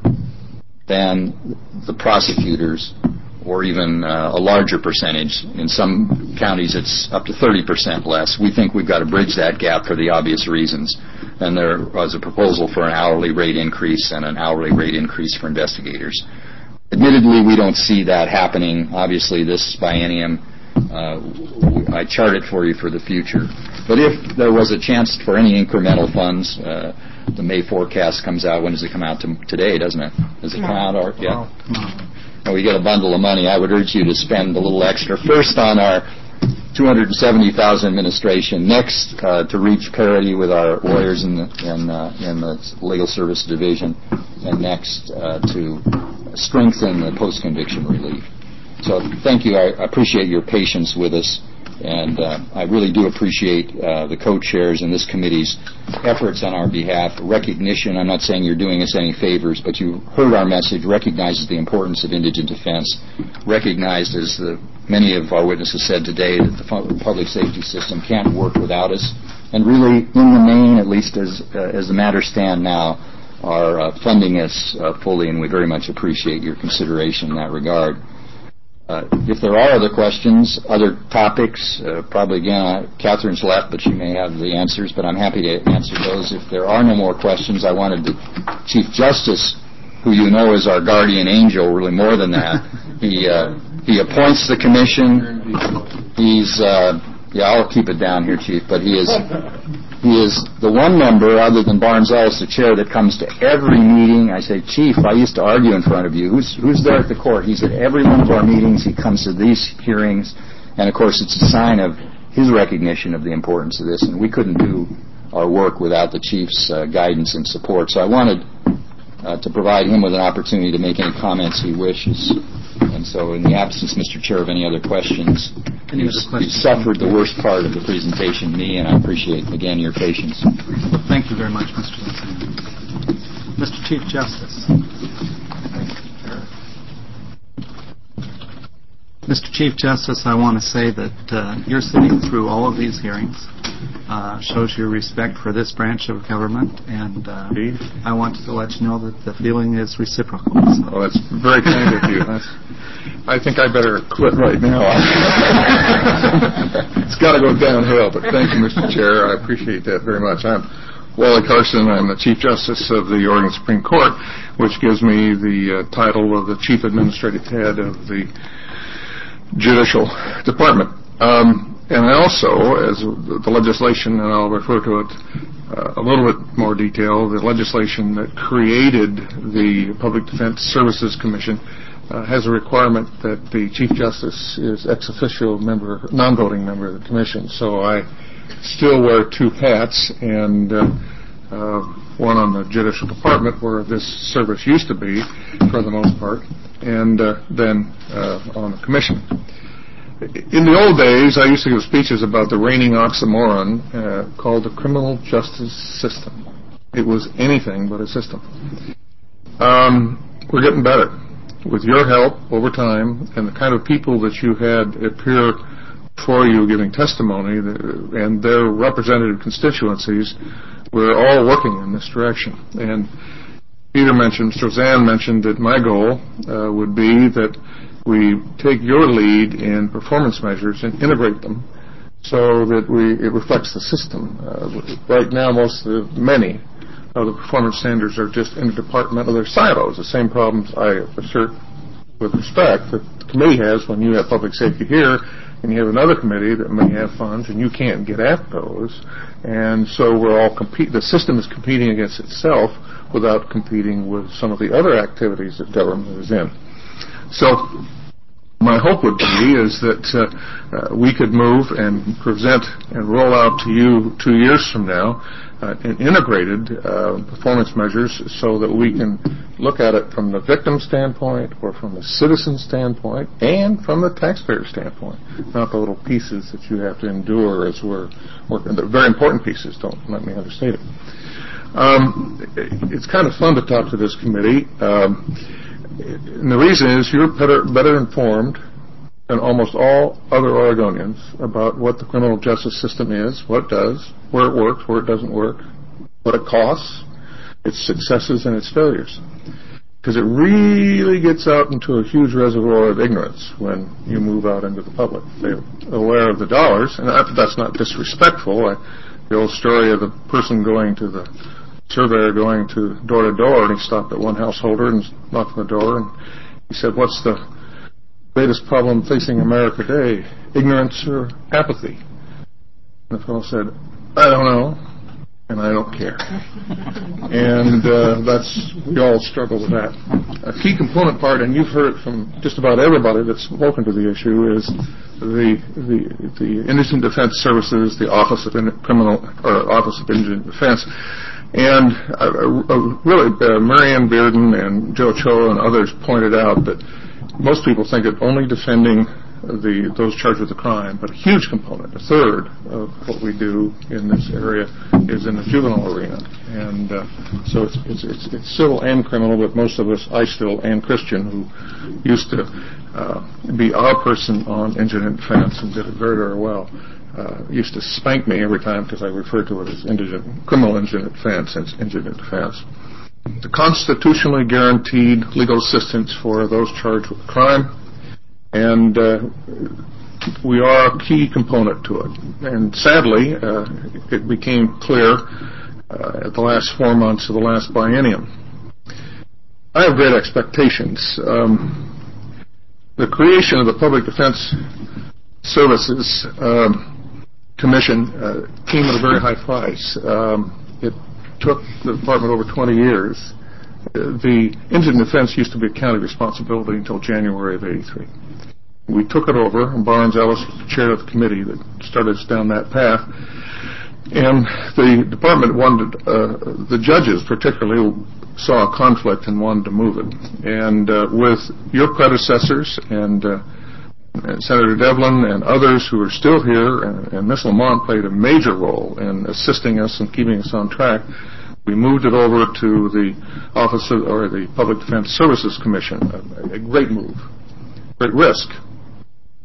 than the prosecutors, or even uh, a larger percentage. In some counties it's up to thirty percent less. We think we've got to bridge that gap for the obvious reasons. And there was a proposal for an hourly rate increase and an hourly rate increase for investigators. Admittedly, we don't see that happening. Obviously, this biennium, Uh, I chart it for you for the future. But if there was a chance for any incremental funds, uh, the May forecast comes out. When does it come out? To, today, doesn't it? Does it come out? Or, yeah. And we get a bundle of money. I would urge you to spend a little extra. First on our two hundred seventy thousand dollars administration. Next, uh, to reach parity with our lawyers in the, in, uh, in the Legal Service Division. And next, uh, to strengthen the post-conviction relief. So thank you. I appreciate your patience with us, and uh, I really do appreciate uh, the co-chairs and this committee's efforts on our behalf. Recognition, I'm not saying you're doing us any favors, but you heard our message, recognizes the importance of indigent defense, recognized, as the, many of our witnesses said today, that the public safety system can't work without us, and really, in the main, at least as, uh, as the matters stand now, are uh, funding us uh, fully, and we very much appreciate your consideration in that regard. Uh, if there are other questions, other topics, uh, probably again, uh, Catherine's left, but she may have the answers, but I'm happy to answer those. If there are no more questions, I wanted the Chief Justice, who you know is our guardian angel, really more than that. he uh, he appoints the commission. He's, uh, yeah, I'll keep it down here, Chief, but he is he is the one member, other than Barnes Ellis, the chair, that comes to every meeting. I say, Chief, I used to argue in front of you. Who's who's there at the court? He's at every one of our meetings. He comes to these hearings. And, of course, it's a sign of his recognition of the importance of this. And we couldn't do our work without the Chief's uh, guidance and support. So I wanted uh, to provide him with an opportunity to make any comments he wishes. And so in the absence, Mister Chair, of any other questions, any you've, other questions? you've suffered the worst part of the presentation, me, and I appreciate, again, your patience. Well, thank you very much, Mister Lieutenant. Mister Chief Justice. Mister Chief Justice, I want to say that uh, you're sitting through all of these hearings. Uh, shows your respect for this branch of government, and uh, I want to let you know that the feeling is reciprocal. So. Well, that's very kind of you. That's, I think I better quit right now. It's got to go downhill, but thank you, Mister Chair. I appreciate that very much. I'm Wally Carson. I'm the Chief Justice of the Oregon Supreme Court, which gives me the uh, title of the Chief Administrative Head of the Judicial Department. Um, and I also, as the legislation, and I'll refer to it uh, a little bit more detail, the legislation that created the Public Defense Services Commission uh, has a requirement that the Chief Justice is ex officio member, non-voting member of the Commission. So I still wear two hats, and uh, uh, one on the Judicial Department, where this service used to be, for the most part, and uh, then uh, on the Commission. In the old days, I used to give speeches about the reigning oxymoron uh, called the criminal justice system. It was anything but a system. Um, we're getting better. With your help over time and the kind of people that you had appear before you giving testimony and their representative constituencies, we're all working in this direction. And Peter mentioned, Roseanne mentioned that my goal uh, would be that we take your lead in performance measures and integrate them so that we it reflects the system. Uh, right now, most of the, many of the performance standards are just interdepartmental. They're silos. The same problems I assert with respect that the committee has when you have public safety here and you have another committee that may have funds and you can't get at those. And so we're all compete. The system is competing against itself without competing with some of the other activities that government is in. So my hope would be is that uh, uh, we could move and present and roll out to you two years from now uh, an integrated uh, performance measures so that we can look at it from the victim standpoint or from the citizen standpoint and from the taxpayer standpoint, not the little pieces that you have to endure as we're working. They're very important pieces, don't let me understate it. Um, it's kind of fun to talk to this committee. Um, And the reason is you're better, better informed than almost all other Oregonians about what the criminal justice system is, what it does, where it works, where it doesn't work, what it costs, its successes and its failures. Because it really gets out into a huge reservoir of ignorance when you move out into the public. They're aware of the dollars, and that's not disrespectful. I, the old story of the person going to the surveyor going to door to door, and he stopped at one householder and knocked on the door, and he said, "What's the greatest problem facing America today, ignorance or apathy?" And the fellow said, "I don't know, and I don't care." And uh, that's we all struggle with that. A key component part, and you've heard it from just about everybody that's spoken to the issue, is the the the Indigent Defense Services, the Office of In- Criminal or Office of Indigent Defense. And uh, uh, really, uh, Marianne Bearden and Joe Cho and others pointed out that most people think of only defending the those charged with the crime, but a huge component, a third of what we do in this area is in the juvenile arena. And uh, so it's, it's it's it's civil and criminal, but most of us, I still am Christian, who used to uh, be our person on indigent defense and did it very, very well. Uh, used to spank me every time because I referred to it as indigent, criminal indigent defense and indigent defense. The constitutionally guaranteed legal assistance for those charged with crime, and uh, we are a key component to it. And sadly, uh, it became clear uh, at the last four months of the last biennium. I have great expectations. Um, the creation of the Public Defense Services um, Commission uh, came at a very high price. Um, it took the department over twenty years. Uh, the indigent defense used to be a county responsibility until January of eighty-three. We took it over, and Barnes Ellis was the chair of the committee that started us down that path. And the department wanted, uh, the judges particularly, saw a conflict and wanted to move it. And uh, with your predecessors and uh, And Senator Devlin and others who are still here, and, and Miz Lamont played a major role in assisting us and keeping us on track. We moved it over to the Office of, or the Public Defense Services Commission. A, a great move, great risk,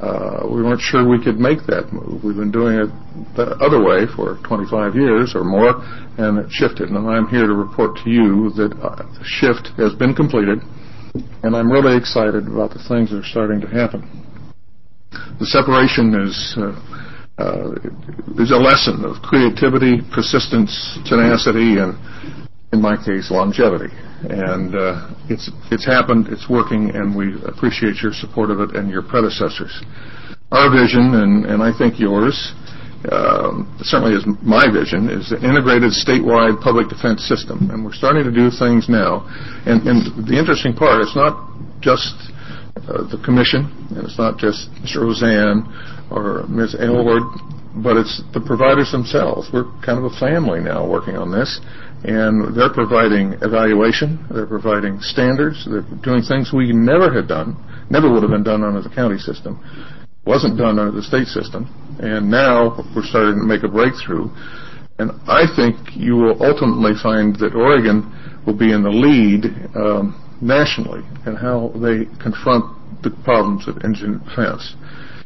Uh, we weren't sure we could make that move. We've been doing it the other way for twenty-five years or more, and it shifted. And I'm here to report to you that uh, the shift has been completed, and I'm really excited about the things that are starting to happen. The separation is uh, uh, is a lesson of creativity, persistence, tenacity, and, in my case, longevity. And uh, it's it's happened, it's working, and we appreciate your support of it and your predecessors. Our vision, and, and I think yours, uh, certainly is my vision, is an integrated statewide public defense system. And we're starting to do things now. And, and the interesting part, it's not just uh, the commission, and it's not just Mister Roseanne or Miz Aylward, but it's the providers themselves. We're kind of a family now working on this. And they're providing evaluation, they're providing standards, they're doing things we never had done, never would have been done under the county system, wasn't done under the state system, and now we're starting to make a breakthrough. And I think you will ultimately find that Oregon will be in the lead um, nationally in how they confront the problems of indigent defense.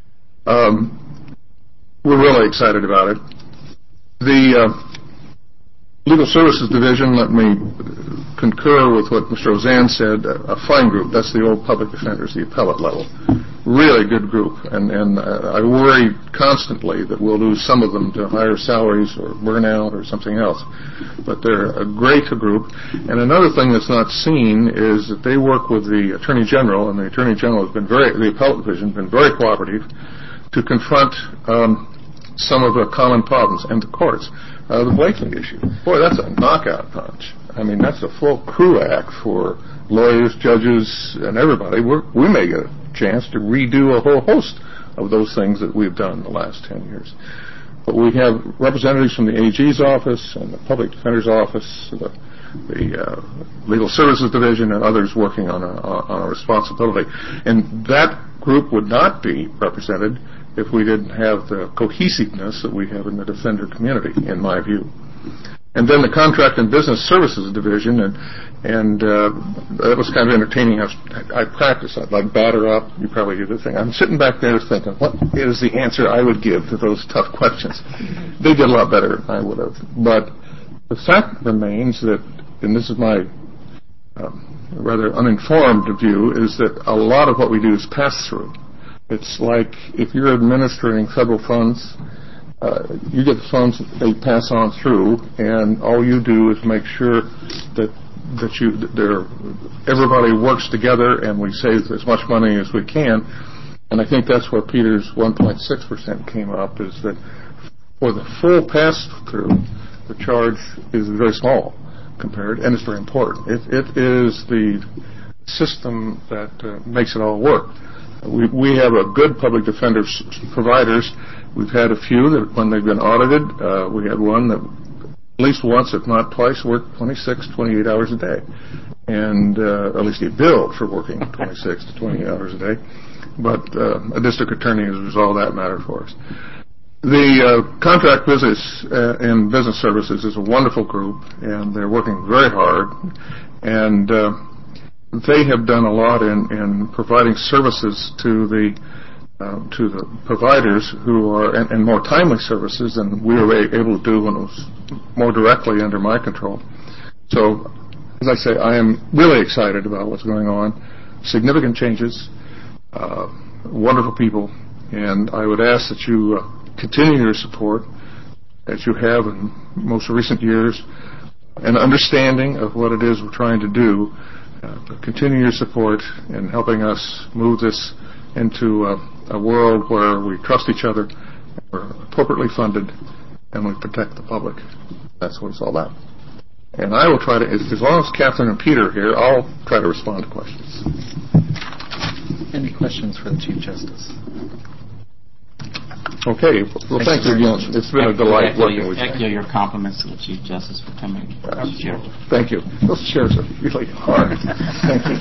Um, we're really excited about it. The uh, Legal Services Division, let me concur with what Mister Roseanne said, a, a fine group. That's the old public defenders, the appellate level. Really good group, and, and uh, I worry constantly that we'll lose some of them to higher salaries or burnout or something else. But they're a great group. And another thing that's not seen is that they work with the Attorney General, and the Attorney General has been very, the appellate division has been very cooperative to confront um, some of the common problems, and the courts. Uh, the Blakeland issue. Boy, that's a knockout punch. I mean, that's a full crew act for lawyers, judges, and everybody. We're, we may get a chance to redo a whole host of those things that we've done in the last ten years. But we have representatives from the A G's office and the Public Defender's office, the, the uh, Legal Services Division, and others working on a, on a responsibility. And that group would not be represented if we didn't have the cohesiveness that we have in the defender community, in my view. And then the Contract and Business Services Division, and and uh, that was kind of entertaining. I, was, I practiced. I'd like batter up. You probably do the thing. I'm sitting back there thinking, what is the answer I would give to those tough questions? They did a lot better than I would have. But the fact remains that, and this is my um, rather uninformed view, is that a lot of what we do is pass-through. It's like if you're administering federal funds, uh, you get the funds that they pass on through, and all you do is make sure that that you that everybody works together, and we save as much money as we can. And I think that's where Peter's one point six percent came up, is that for the full pass-through, the charge is very small compared, and it's very important. It, it is the system that uh, makes it all work. We, we have a good public defender providers. We've had a few that when they've been audited, uh, we had one that at least once, if not twice, worked twenty-six, twenty-eight hours a day. And uh, at least he billed for working twenty-six to twenty-eight hours a day. But uh, a district attorney has resolved that matter for us. The uh, Contract Business uh, and Business Services is a wonderful group, and they're working very hard. And uh, they have done a lot in, in providing services to the uh, to the providers who are, and, and more timely services than we were able to do when it was more directly under my control. So, as I say, I am really excited about what's going on. Significant changes, uh, wonderful people, and I would ask that you uh, continue your support as you have in most recent years, an understanding of what it is we're trying to do. Uh, continue your support in helping us move this into uh, a world where we trust each other, we're appropriately funded, and we protect the public. That's what it's all about. And I will try to, as, as long as Catherine and Peter are here, I'll try to respond to questions. Any questions for the Chief Justice? Okay. Well, thank, thank you again. It's been a delight working with you. Thank you. Your compliments to the Chief Justice for coming, Mister Chair. Thank you. Those chairs are really hard. Thank you.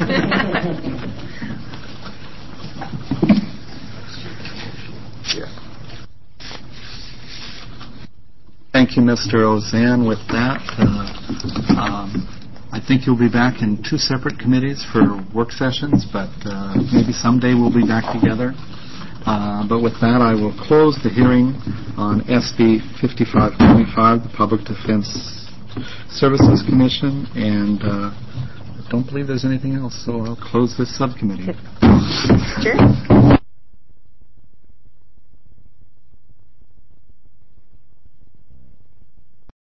Yeah. Thank you, Mister Ozanne. With that, uh, um, I think you'll be back in two separate committees for work sessions, but uh, maybe someday we'll be back together. Uh, But with that, I will close the hearing on S B fifty-five twenty-five, the Public Defense Services Commission, and uh, I don't believe there's anything else, so I'll close this subcommittee. Sure.